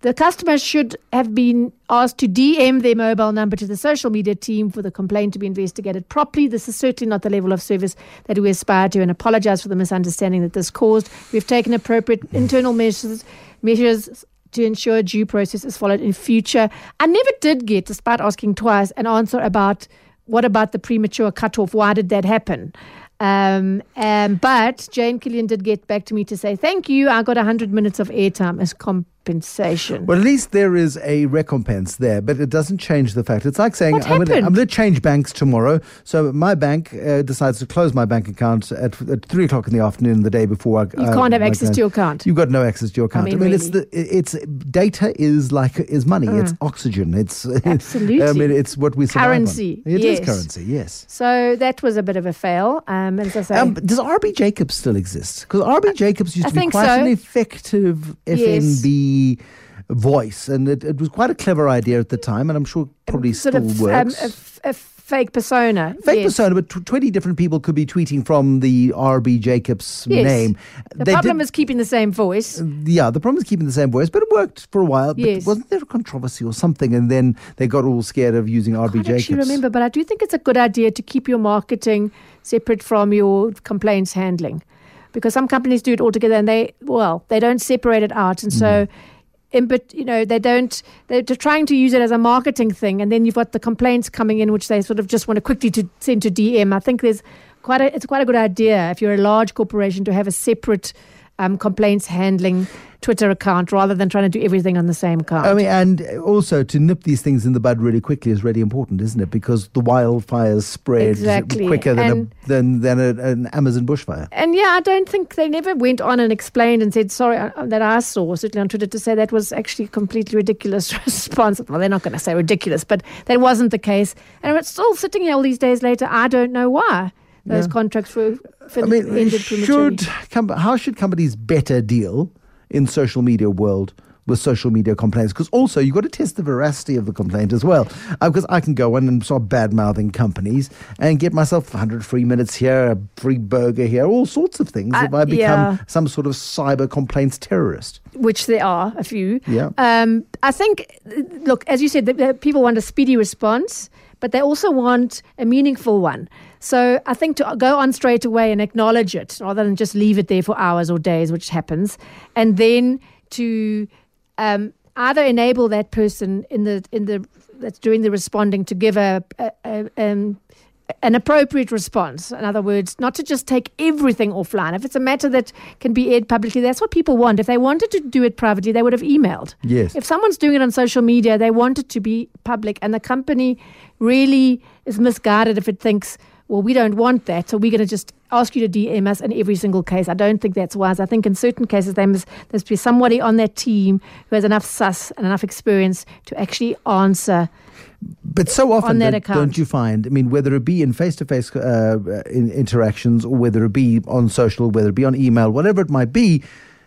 The customer should have been asked to D M their mobile number to the social media team for the complaint to be investigated properly. This is certainly not the level of service that we aspire to, and apologize for the misunderstanding that this caused. We've taken appropriate internal measures, measures to ensure due process is followed in future. I never did get, despite asking twice, an answer about what about the premature cutoff? Why did that happen? Um, um, but Jane Killian did get back to me to say, thank you, I got one hundred minutes of airtime as compensation. Well, at least there is a recompense there, but it doesn't change the fact. It's like saying, What I'm happened? going to change banks tomorrow. So my bank uh, decides to close my bank account at, at three o'clock in the afternoon the day before. I, You uh, can't have I access go. to your account. You've got no access to your account. I I mean, mean, it's really. the it's data is like is money. Mm. It's oxygen. It's Absolutely. I mean, it's what we survive on. Currency, It is yes. currency. Yes. So that was a bit of a fail. Um, as I say, Um, does R B Jacobs still exist? Because R B Jacobs used I to be think quite so. an effective F N B voice, and it, it was quite a clever idea at the time, and I'm sure probably sort still of works. Um, a, f- a fake persona. Fake yes. persona, but tw- twenty different people could be tweeting from the R B Jacobs Yes. name. The They problem did- is keeping the same voice. Yeah, the problem is keeping the same voice, but it worked for a while. But Yes. wasn't there a controversy or something, and then they got all scared of using R B I can't actually Jacobs? remember, but I do think it's a good idea to keep your marketing separate from your complaints handling, because some companies do it all together, and they well they don't separate it out, and so. In, but you know they don't. They're trying to use it as a marketing thing, and then you've got the complaints coming in, which they sort of just want to quickly to send to D M. I think there's quite a. It's quite a good idea if you're a large corporation to have a separate um, complaints handling Twitter account rather than trying to do everything on the same account. I mean, and also to nip these things in the bud really quickly is really important, isn't it? Because the wildfires spread Exactly. quicker than And- a, than than a, an Amazon bushfire. And yeah, I don't think they never went on and explained and said, sorry, uh, that I saw, certainly on Twitter, to say that was actually a completely ridiculous response. Well, they're not going to say ridiculous, but that wasn't the case. And it's still sitting here all these days later. I don't know why those Yeah. contracts were fin- I mean, ended prematurely. should com- how should companies better deal in social media world with social media complaints? Because also you've got to test the veracity of the complaint as well. Because I can go on and start bad-mouthing companies and get myself one hundred free minutes here, a free burger here, all sorts of things Uh, if I become yeah. some sort of cyber complaints terrorist. Which there are a few. Yeah. Um, I think, look, as you said, the, the people want a speedy response, but they also want a meaningful one. So I think to go on straight away and acknowledge it rather than just leave it there for hours or days, which happens, and then to um, either enable that person in the in the that's doing the responding to give a, a, a um, an appropriate response. In other words, not to just take everything offline. If it's a matter that can be aired publicly, that's what people want. If they wanted to do it privately, they would have emailed. Yes. If someone's doing it on social media, they want it to be public, and the company really is misguided if it thinks, well, we don't want that, so we're going to just ask you to D M us in every single case. I don't think that's wise. I think in certain cases there must, there must be somebody on that team who has enough sus and enough experience to actually answer. But so often, On that don't, account. don't you find, I mean, whether it be in face-to-face uh, in interactions or whether it be on social, whether it be on email, whatever it might be,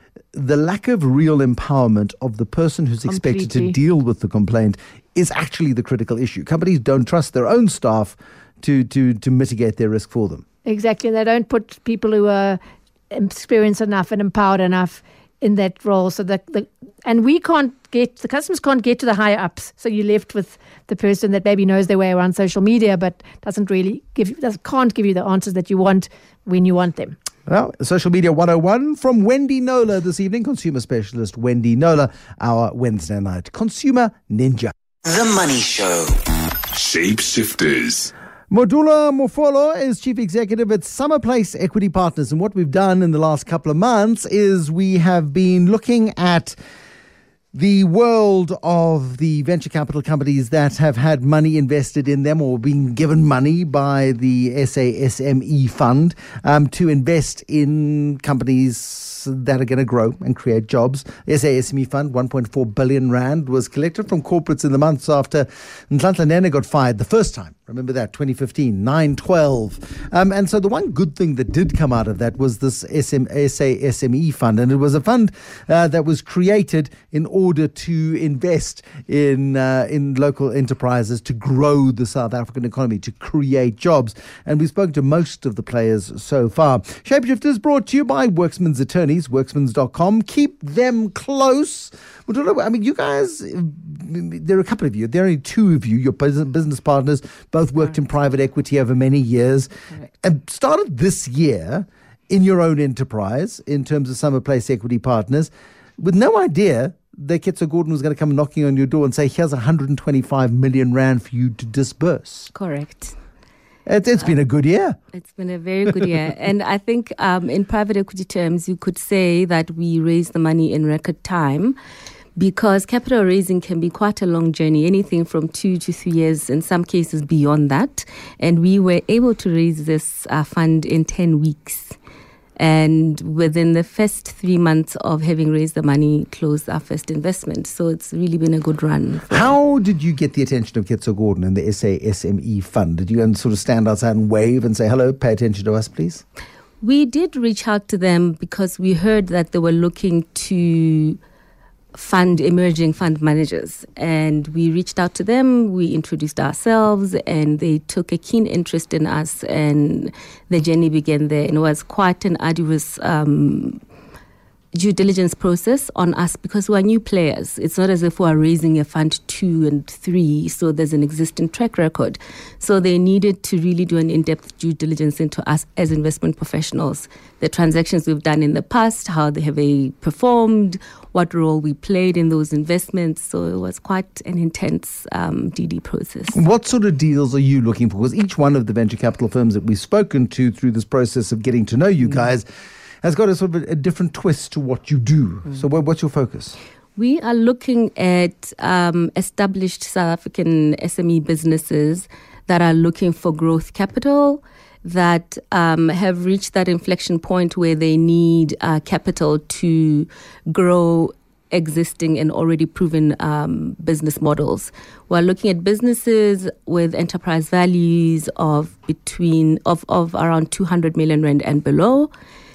the lack of real empowerment of the person who's expected to Completely. deal with the complaint is actually the critical issue. Companies don't trust their own staff to, to, to mitigate their risk for them. Exactly. They don't put people who are experienced enough and empowered enough in that role. So that the and we can't get the customers can't get to the higher ups. So you're left with the person that maybe knows their way around social media, but doesn't really give you, does, can't give you the answers that you want when you want them. Well, Social Media one oh one from Wendy Nola this evening, consumer specialist Wendy Nola, our Wednesday night consumer ninja. The Money Show. Shapeshifters. Modula Mofolo is Chief Executive at Summer Place Equity Partners. And what we've done in the last couple of months is we have been looking at the world of the venture capital companies that have had money invested in them or been given money by the S A S M E fund um, to invest in companies that are going to grow and create jobs. S A S M E fund, one point four billion rand, was collected from corporates in the months after Nhlanhla Nene got fired the first time Remember that, twenty fifteen, nine twelve. Um, and so the one good thing that did come out of that was this S M, S A S M E fund. And it was a fund uh, that was created in order to invest in uh, in local enterprises to grow the South African economy, to create jobs. And we've spoken to most of the players so far. Shapeshift is brought to you by Worksman's Attorneys, worksmans dot com. Keep them close. I mean, you guys, there are a couple of you. There are only two of you, your business partners, both worked in private equity over many years, Correct. And started this year in your own enterprise in terms of Summer Place Equity Partners with no idea that Ketso Gordon was going to come knocking on your door and say, here's one hundred twenty-five million rand for you to disburse. Correct. It, it's been a good year. It's been a very good year. And I think um, in private equity terms, you could say that we raised the money in record time, because capital raising can be quite a long journey, anything from two to three years, in some cases beyond that. And we were able to raise this uh, fund in ten weeks. And within the first three months of having raised the money, closed our first investment. So it's really been a good run. How did you get the attention of Ketso Gordon and the S A S M E fund? Did you sort of stand outside and wave and say, hello, pay attention to us, please? We did reach out to them because we heard that they were looking to fund emerging fund managers, and we reached out to them, we introduced ourselves, and they took a keen interest in us, and the journey began there. And it was quite an arduous um, due diligence process on us because we're new players. It's not as if we're raising a fund two and three, so there's an existing track record. So they needed to really do an in-depth due diligence into us as investment professionals, the transactions we've done in the past, how they have uh, performed, what role we played in those investments. So it was quite an intense um, D D process. What sort of deals are you looking for? Because each one of the venture capital firms that we've spoken to through this process of getting to know you guys mm. has got a sort of a, a different twist to what you do. Mm. So what, what's your focus? We are looking at um, established South African S M E businesses that are looking for growth capital, that um, have reached that inflection point where they need uh, capital to grow existing and already proven um, business models. We're looking at businesses with enterprise values of between of, of around two hundred million rand and below,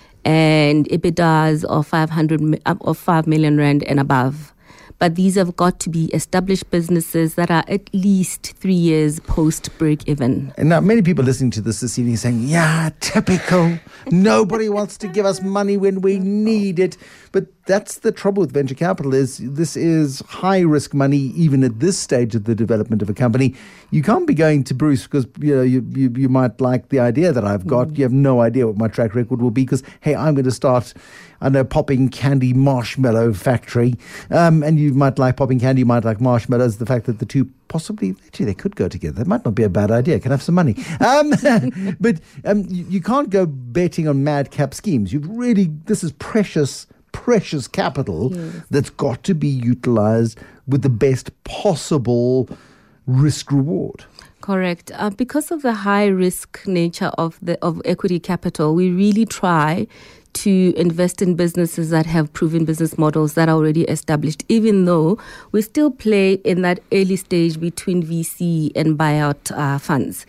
and EBITDAs of five hundred of five million rand and above. But these have got to be established businesses that are at least three years post break even. And now many people listening to this this evening saying, yeah, typical. Nobody wants to give us money when we need it. But that's the trouble with venture capital is this is high risk money even at this stage of the development of a company. You can't be going to Bruce because you know you, you, you might like the idea that I've got. Mm. You have no idea what my track record will be because, hey, I'm going to start I know popping candy marshmallow factory. Um, and you might like popping candy, you might like marshmallows. The fact that the two possibly, actually, they could go together. That might not be a bad idea. Can I have some money? Um, but um, you, you can't go betting on madcap schemes. You've really, this is precious, precious capital yes. that's got to be utilized with the best possible risk reward. Correct. Uh, because of the high risk nature of the of equity capital, we really try to invest in businesses that have proven business models that are already established, even though we still play in that early stage between V C and buyout uh, funds.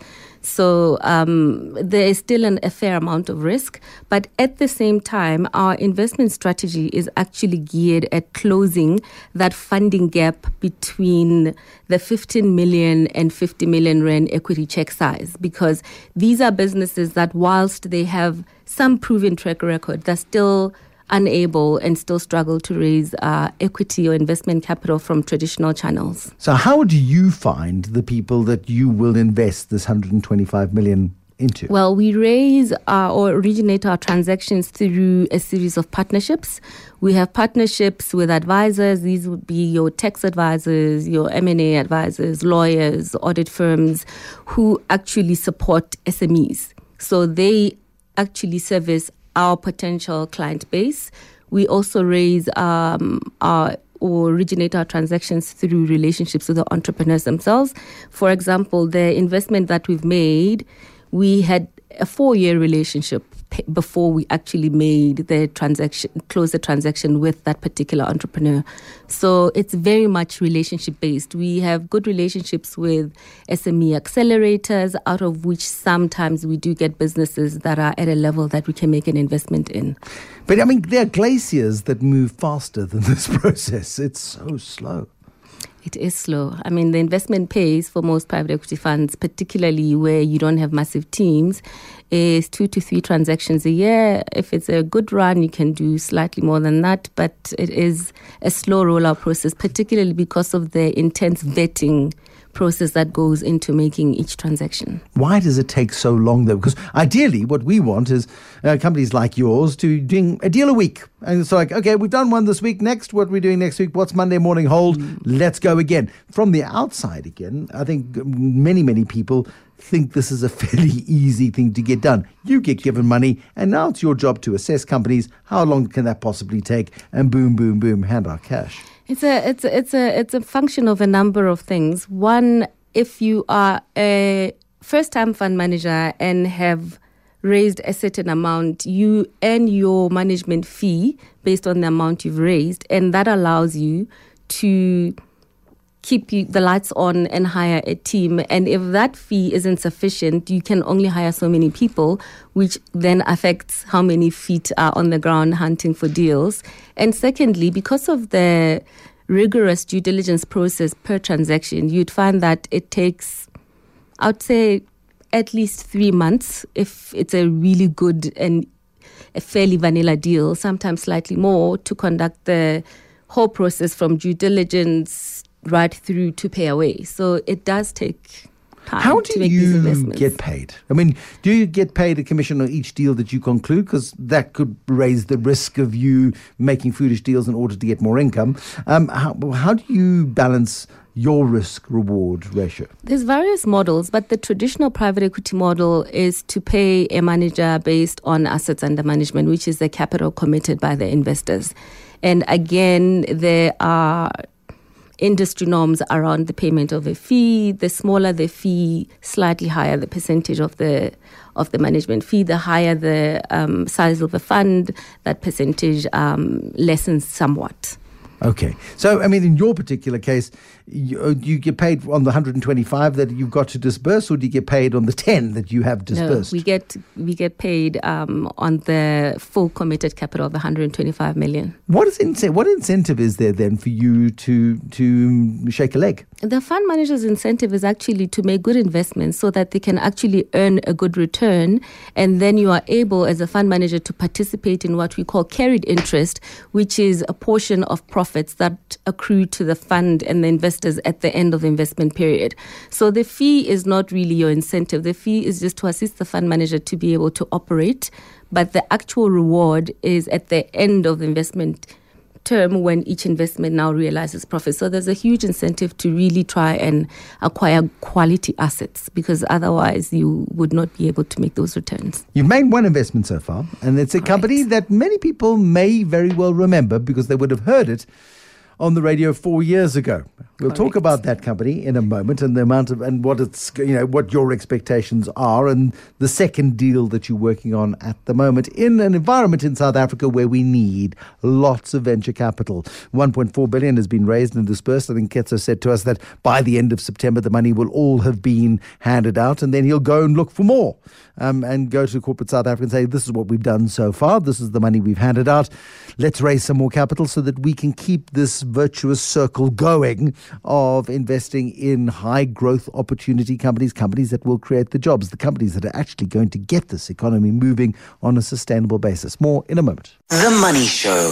So um, there is still an, a fair amount of risk. But at the same time, our investment strategy is actually geared at closing that funding gap between the fifteen million and fifty million rand equity check size, because these are businesses that whilst they have some proven track record, they're still unable and still struggle to raise uh, equity or investment capital from traditional channels. So how do you find the people that you will invest this one hundred twenty-five million into? Well, we raise uh, or originate our transactions through a series of partnerships. We have partnerships with advisors. These would be your tax advisors, your M and A advisors, lawyers, audit firms who actually support S M Es. So they actually service our potential client base. We also raise um, our or originate our transactions through relationships with the entrepreneurs themselves. For example, the investment that we've made, we had a four-year relationship p- before we actually made the transaction, closed the transaction with that particular entrepreneur. So it's very much relationship based. We have good relationships with S M E accelerators, out of which sometimes we do get businesses that are at a level that we can make an investment in. But I mean, there are glaciers that move faster than this process. It's so slow. It is slow. I mean, the investment pace for most private equity funds, particularly where you don't have massive teams, is two to three transactions a year. If it's a good run, you can do slightly more than that, but it is a slow rollout process, particularly because of the intense vetting process that goes into making each transaction. Why does it take so long, though? Because ideally, what we want is uh, companies like yours to doing a deal a week. And it's like, okay, we've done one this week. Next, what are we doing next week? What's Monday morning hold? Mm. Let's go again. From the outside again, I think many, many people think this is a fairly easy thing to get done. You get given money, and now it's your job to assess companies. How long can that possibly take? And boom, boom, boom, hand out cash. It's a it's a, it's a it's a function of a number of things. One, if you are a first-time fund manager and have raised a certain amount, you earn your management fee based on the amount you've raised, and that allows you to keep you, the lights on and hire a team. And if that fee isn't sufficient, you can only hire so many people, which then affects how many feet are on the ground hunting for deals. And secondly, because of the rigorous due diligence process per transaction, you'd find that it takes, I would say, at least three months if it's a really good and a fairly vanilla deal, sometimes slightly more, to conduct the whole process from due diligence right through to pay away. So it does take time. How do to make you these investments. get paid? I mean, do you get paid a commission on each deal that you conclude? Because that could raise the risk of you making foolish deals in order to get more income. Um, how, how do you balance your risk-reward ratio? There's various models, but the traditional private equity model is to pay a manager based on assets under management, which is the capital committed by the investors. And again, there are industry norms around the payment of a fee. The smaller the fee, slightly higher the percentage of the of the management fee. The higher the um, size of the fund, that percentage um, lessens somewhat. Okay. So, I mean, in your particular case, you, you get paid on the one hundred twenty-five that you've got to disburse, or do you get paid on the ten that you have disbursed? No, we get we get paid um, on the full committed capital of one hundred twenty-five million. What is ince- what incentive is there then for you to to shake a leg? The fund manager's incentive is actually to make good investments so that they can actually earn a good return, and then you are able as a fund manager to participate in what we call carried interest, which is a portion of profits that accrue to the fund and the investors at the end of the investment period. So the fee is not really your incentive. The fee is just to assist the fund manager to be able to operate, but the actual reward is at the end of the investment term when each investment now realizes profit. So there's a huge incentive to really try and acquire quality assets, because otherwise you would not be able to make those returns. You've made one investment so far, and it's a Correct. company that many people may very well remember because they would have heard it on the radio four years ago. We'll Correct. talk about that company in a moment, and the amount of and what it's you know what your expectations are, and the second deal that you're working on at the moment in an environment in South Africa where we need lots of venture capital. one point four billion has been raised and dispersed. I think Ketso said to us that by the end of September the money will all have been handed out, and then he'll go and look for more um, and go to corporate South Africa and say, this is what we've done so far, this is the money we've handed out, let's raise some more capital so that we can keep this virtuous circle going of investing in high growth opportunity companies, companies that will create the jobs, the companies that are actually going to get this economy moving on a sustainable basis. More in a moment. The Money Show.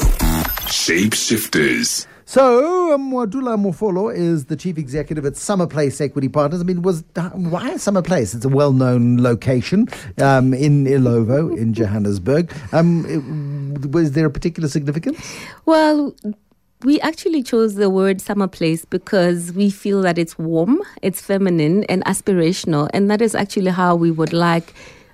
Shapeshifters. So, Mwadula Mofolo is the chief executive at Summer Place Equity Partners. I mean, was why Summer Place? It's a well-known location um, in Ilovo in Johannesburg. Um, it, was there a particular significance? Well, we actually chose the word Summer Place because we feel that it's warm, it's feminine and aspirational, and that is actually how we would like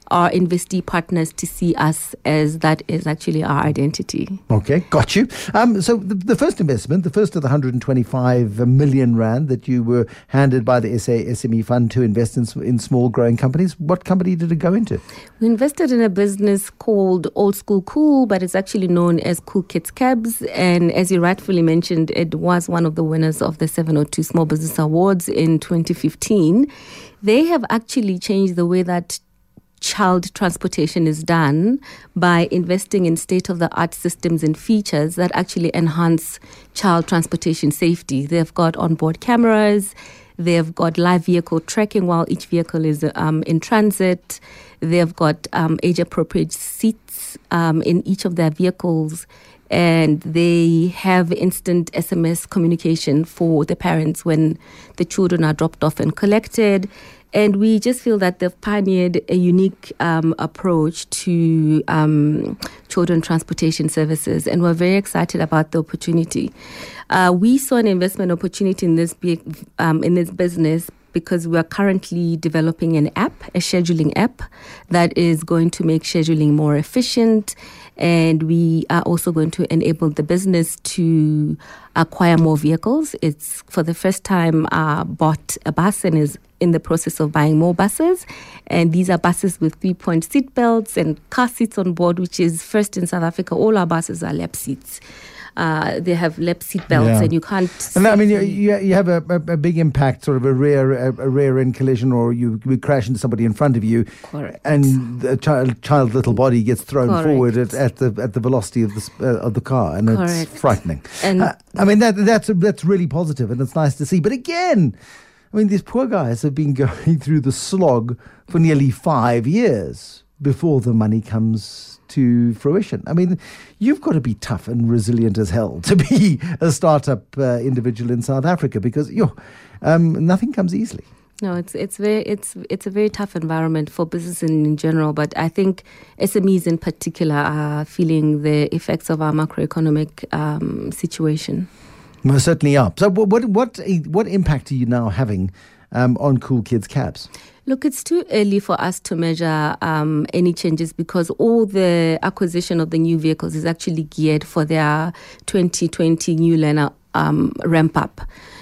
our investee partners to see us as that is actually our identity. Okay, got you. Um, so the, the first investment, the first of the one hundred twenty-five million rand that you were handed by the S A S M E Fund to invest in, in small growing companies, what company did it go into? We invested in a business called Old School Cool, but it's actually known as Cool Kids Cabs. And as you rightfully mentioned, it was one of the winners of the seven oh two Small Business Awards in twenty fifteen. They have actually changed the way that child transportation is done by investing in state-of-the-art systems and features that actually enhance child transportation safety. They've got onboard cameras, they've got live vehicle tracking while each vehicle is um, in transit, they've got um, age-appropriate seats um, in each of their vehicles, and they have instant S M S communication for the parents when the children are dropped off and collected. And we just feel that they've pioneered a unique um, approach to um, children transportation services, and we're very excited about the opportunity. Uh, we saw an investment opportunity in this big, um, in this business because we are currently developing an app, a scheduling app, that is going to make scheduling more efficient. And we are also going to enable the business to acquire more vehicles. It's for the first time uh, bought a bus and is in the process of buying more buses. And these are buses with three-point seat belts and car seats on board, which is first in South Africa. All our buses are lap seats. Uh, they have lap seat belts, yeah. and you can't. And I mean, you, you have a, a, a big impact, sort of a rear a, a rear end collision, or you, you crash into somebody in front of you, Correct. and the child child's little body gets thrown Correct. forward at, at the at the velocity of the uh, of the car, and Correct. it's frightening. And uh, I mean, that that's that's really positive, and it's nice to see. But again, I mean, these poor guys have been going through the slog for nearly five years before the money comes to fruition. I mean, you've got to be tough and resilient as hell to be a startup uh, individual in South Africa, because yo, um, nothing comes easily. No, it's it's very it's it's a very tough environment for business in, in general, but I think S M Es in particular are feeling the effects of our macroeconomic um, situation. Most certainly are. So, what what what, what impact are you now having um, on Cool Kids Cabs? Look, it's too early for us to measure um, any changes because all the acquisition of the new vehicles is actually geared for their twenty twenty new learner um, ramp up.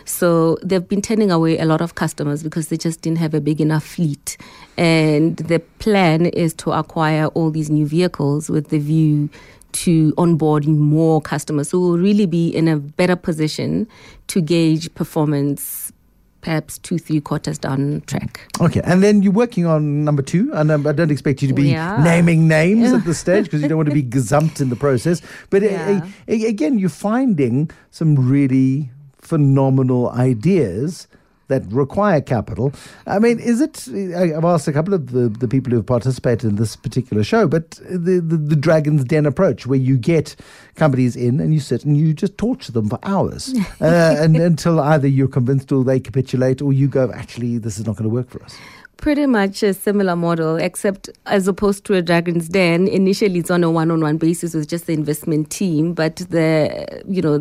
So they've been turning away a lot of customers because they just didn't have a big enough fleet. And the plan is to acquire all these new vehicles with the view to onboarding more customers. So we'll really be in a better position to gauge performance perhaps two, three quarters down track. Okay, and then you're working on number two, and um, I don't expect you to be Yeah. naming names Yeah. at this stage because you don't want to be gazumped in the process. But Yeah. uh, uh, again, you're finding some really phenomenal ideas that require capital. I mean, is it, I've asked a couple of the, the people who have participated in this particular show, but the, the, the Dragon's Den approach where you get companies in and you sit and you just torture them for hours uh, and until either you're convinced or they capitulate or you go, actually, this is not going to work for us. Pretty much a similar model, except as opposed to a Dragon's Den, initially it's on a one-on-one basis with just the investment team, but the, you know,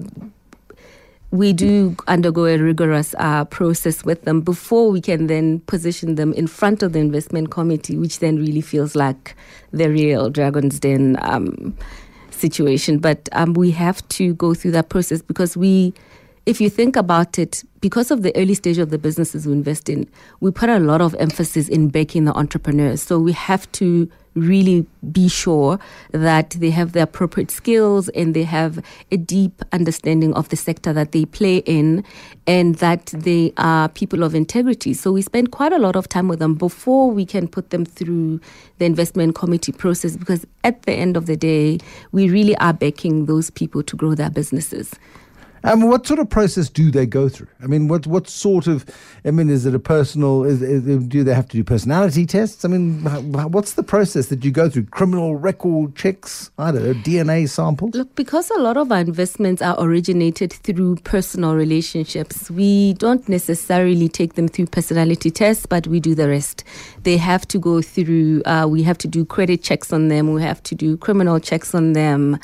we do undergo a rigorous uh, process with them before we can then position them in front of the investment committee, which then really feels like the real Dragon's Den um, situation. But um, we have to go through that process because we, if you think about it, because of the early stage of the businesses we invest in, we put a lot of emphasis in backing the entrepreneurs. So we have to really be sure that they have the appropriate skills and they have a deep understanding of the sector that they play in and that they are people of integrity. So we spend quite a lot of time with them before we can put them through the investment committee process, because at the end of the day, we really are backing those people to grow their businesses. Um, what sort of process do they go through? I mean, what what sort of, I mean, is it a personal, is, is, do they have to do personality tests? I mean, what's the process that you go through? Criminal record checks? I don't know, D N A samples? Look, because a lot of our investments are originated through personal relationships, we don't necessarily take them through personality tests, but we do the rest. They have to go through, uh, we have to do credit checks on them, we have to do criminal checks on them,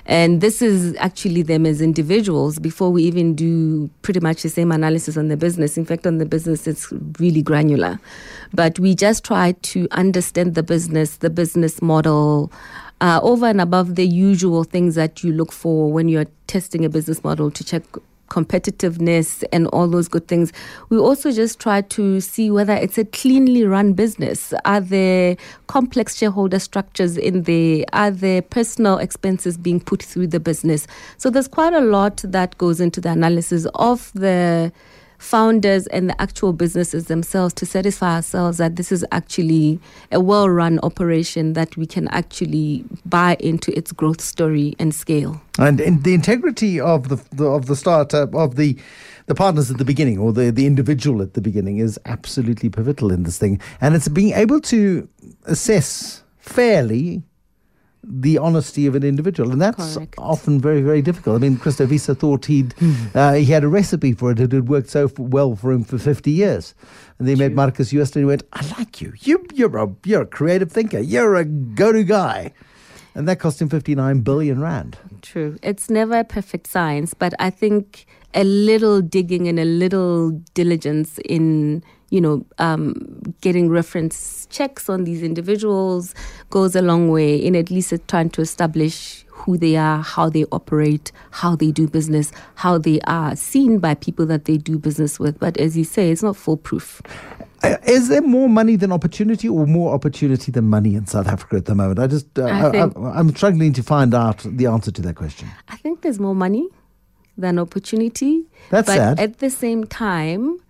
And this is actually them as individuals before we even do pretty much the same analysis on the business. In fact, on the business, it's really granular. But we just try to understand the business, the business model, uh, over and above the usual things that you look for when you're testing a business model to check competitiveness and all those good things. We also just try to see whether it's a cleanly run business. Are there complex shareholder structures in there? Are there personal expenses being put through the business? So there's quite a lot that goes into the analysis of the founders and the actual businesses themselves to satisfy ourselves that this is actually a well-run operation that we can actually buy into its growth story and scale. And, and the integrity of the, the of the startup, of the the partners at the beginning, or the, the individual at the beginning, is absolutely pivotal in this thing. And it's being able to assess fairly the honesty of an individual, and that's Correct. often very, very difficult. I mean, Christo Wiese thought he'd uh, he had a recipe for it. It had worked so f- well for him for fifty years, and they met Marcus Jooste and he went, "I like you. You you're a you're a creative thinker. You're a go-to guy," and that cost him fifty-nine billion rand. True. It's never a perfect science, but I think a little digging and a little diligence in, you know, um, getting reference checks on these individuals goes a long way in at least trying to establish who they are, how they operate, how they do business, how they are seen by people that they do business with. But as you say, it's not foolproof. Uh, is there more money than opportunity, or more opportunity than money in South Africa at the moment? I just, uh, I think, I, I'm struggling to find out the answer to that question. I think there's more money than opportunity. That's but sad. At the same time,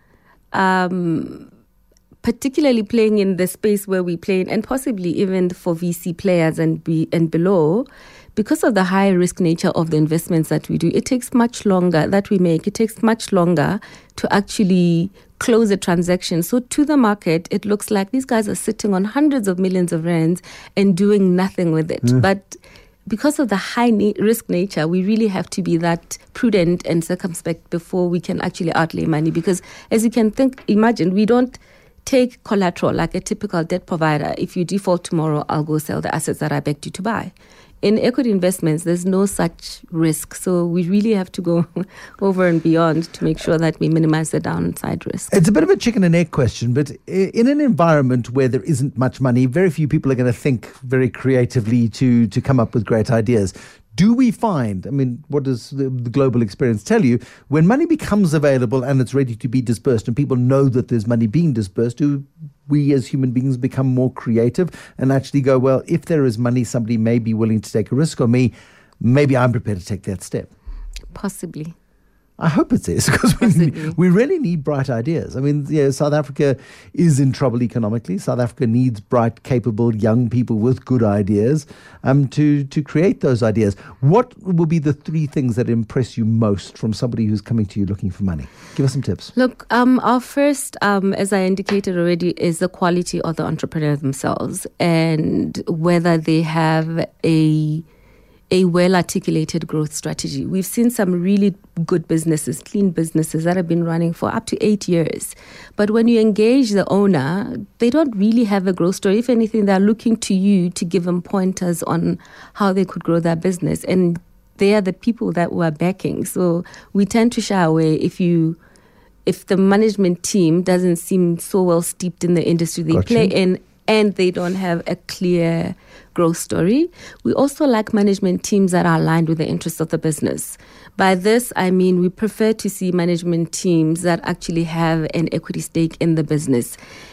um, particularly playing in the space where we play in, and possibly even for V C players and be, and below, because of the high risk nature of the investments that we do, it takes much longer that we make. It takes much longer to actually close a transaction. So to the market, it looks like these guys are sitting on hundreds of millions of rands and doing nothing with it. Mm. But because of the high na- risk nature, we really have to be that prudent and circumspect before we can actually outlay money. Because as you can think, imagine, we don't take collateral like a typical debt provider. If you default tomorrow, I'll go sell the assets that I begged you to buy. In equity investments, there's no such risk. So we really have to go over and beyond to make sure that we minimize the downside risk. It's a bit of a chicken and egg question, but in an environment where there isn't much money, very few people are going to think very creatively to, to come up with great ideas. Do we find, I mean, what does the, the global experience tell you? When money becomes available and it's ready to be dispersed and people know that there's money being dispersed, do we as human beings become more creative and actually go, well, if there is money, somebody may be willing to take a risk on me. Maybe I'm prepared to take that step. Possibly. I hope it is, because we, we really need bright ideas. I mean, yeah, South Africa is in trouble economically. South Africa needs bright, capable young people with good ideas um, to, to create those ideas. What will be the three things that impress you most from somebody who's coming to you looking for money? Give us some tips. Look, um, our first, um, as I indicated already, is the quality of the entrepreneur themselves and whether they have a a well-articulated growth strategy. We've seen some really good businesses, clean businesses that have been running for up to eight years. But when you engage the owner, they don't really have a growth story. If anything, they're looking to you to give them pointers on how they could grow their business. And they are the people that we're backing. So we tend to shy away if you... if the management team doesn't seem so well steeped in the industry they gotcha. play in, and they don't have a clear growth story. We also like management teams that are aligned with the interests of the business. By this, I mean we prefer to see management teams that actually have an equity stake in the business.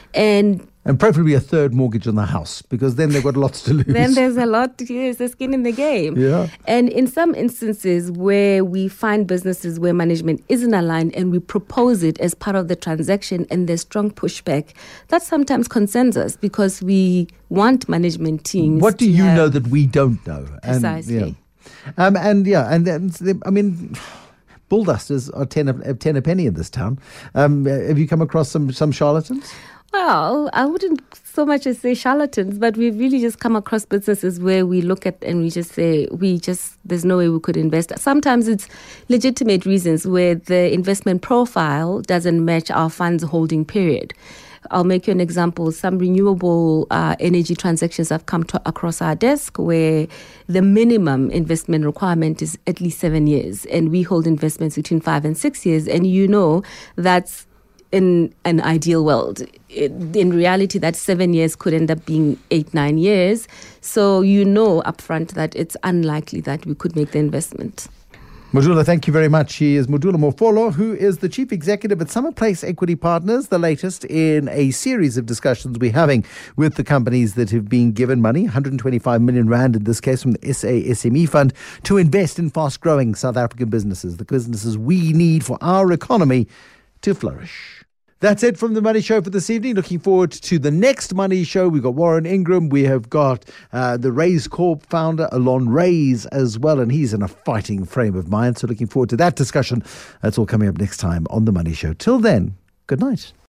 And And preferably a third mortgage on the house, because then they've got lots to lose. Then there's a lot to lose, the skin in the game. Yeah. And in some instances where we find businesses where management isn't aligned and we propose it as part of the transaction and there's strong pushback, that sometimes concerns us because we want management teams. What do to you have know that we don't know? Precisely. And, yeah. Um, and yeah, and then, I mean... Bulldusters are ten a, ten a penny in this town. Um, have you come across some, some charlatans? Well, I wouldn't so much as say charlatans, but we've really just come across businesses where we look at and we just say, we just, there's no way we could invest. Sometimes it's legitimate reasons where the investment profile doesn't match our fund's holding period. I'll make you an example. Some renewable uh, energy transactions have come to, across our desk where the minimum investment requirement is at least seven years. And we hold investments between five and six years. And you know that's in an ideal world. In reality, that seven years could end up being eight, nine years. So you know upfront that it's unlikely that we could make the investment. Mudula, thank you very much. He is Mudula Mofolo, who is the Chief Executive at Summer Place Equity Partners, the latest in a series of discussions we're having with the companies that have been given money, one hundred twenty-five million rand in this case from the S A S M E Fund, to invest in fast-growing South African businesses, the businesses we need for our economy to flourish. That's it from The Money Show for this evening. Looking forward to the next Money Show. We've got Warren Ingram. We have got uh, the Raise Corp founder, Alon Rays, as well. And he's in a fighting frame of mind. So looking forward to that discussion. That's all coming up next time on The Money Show. Till then, good night.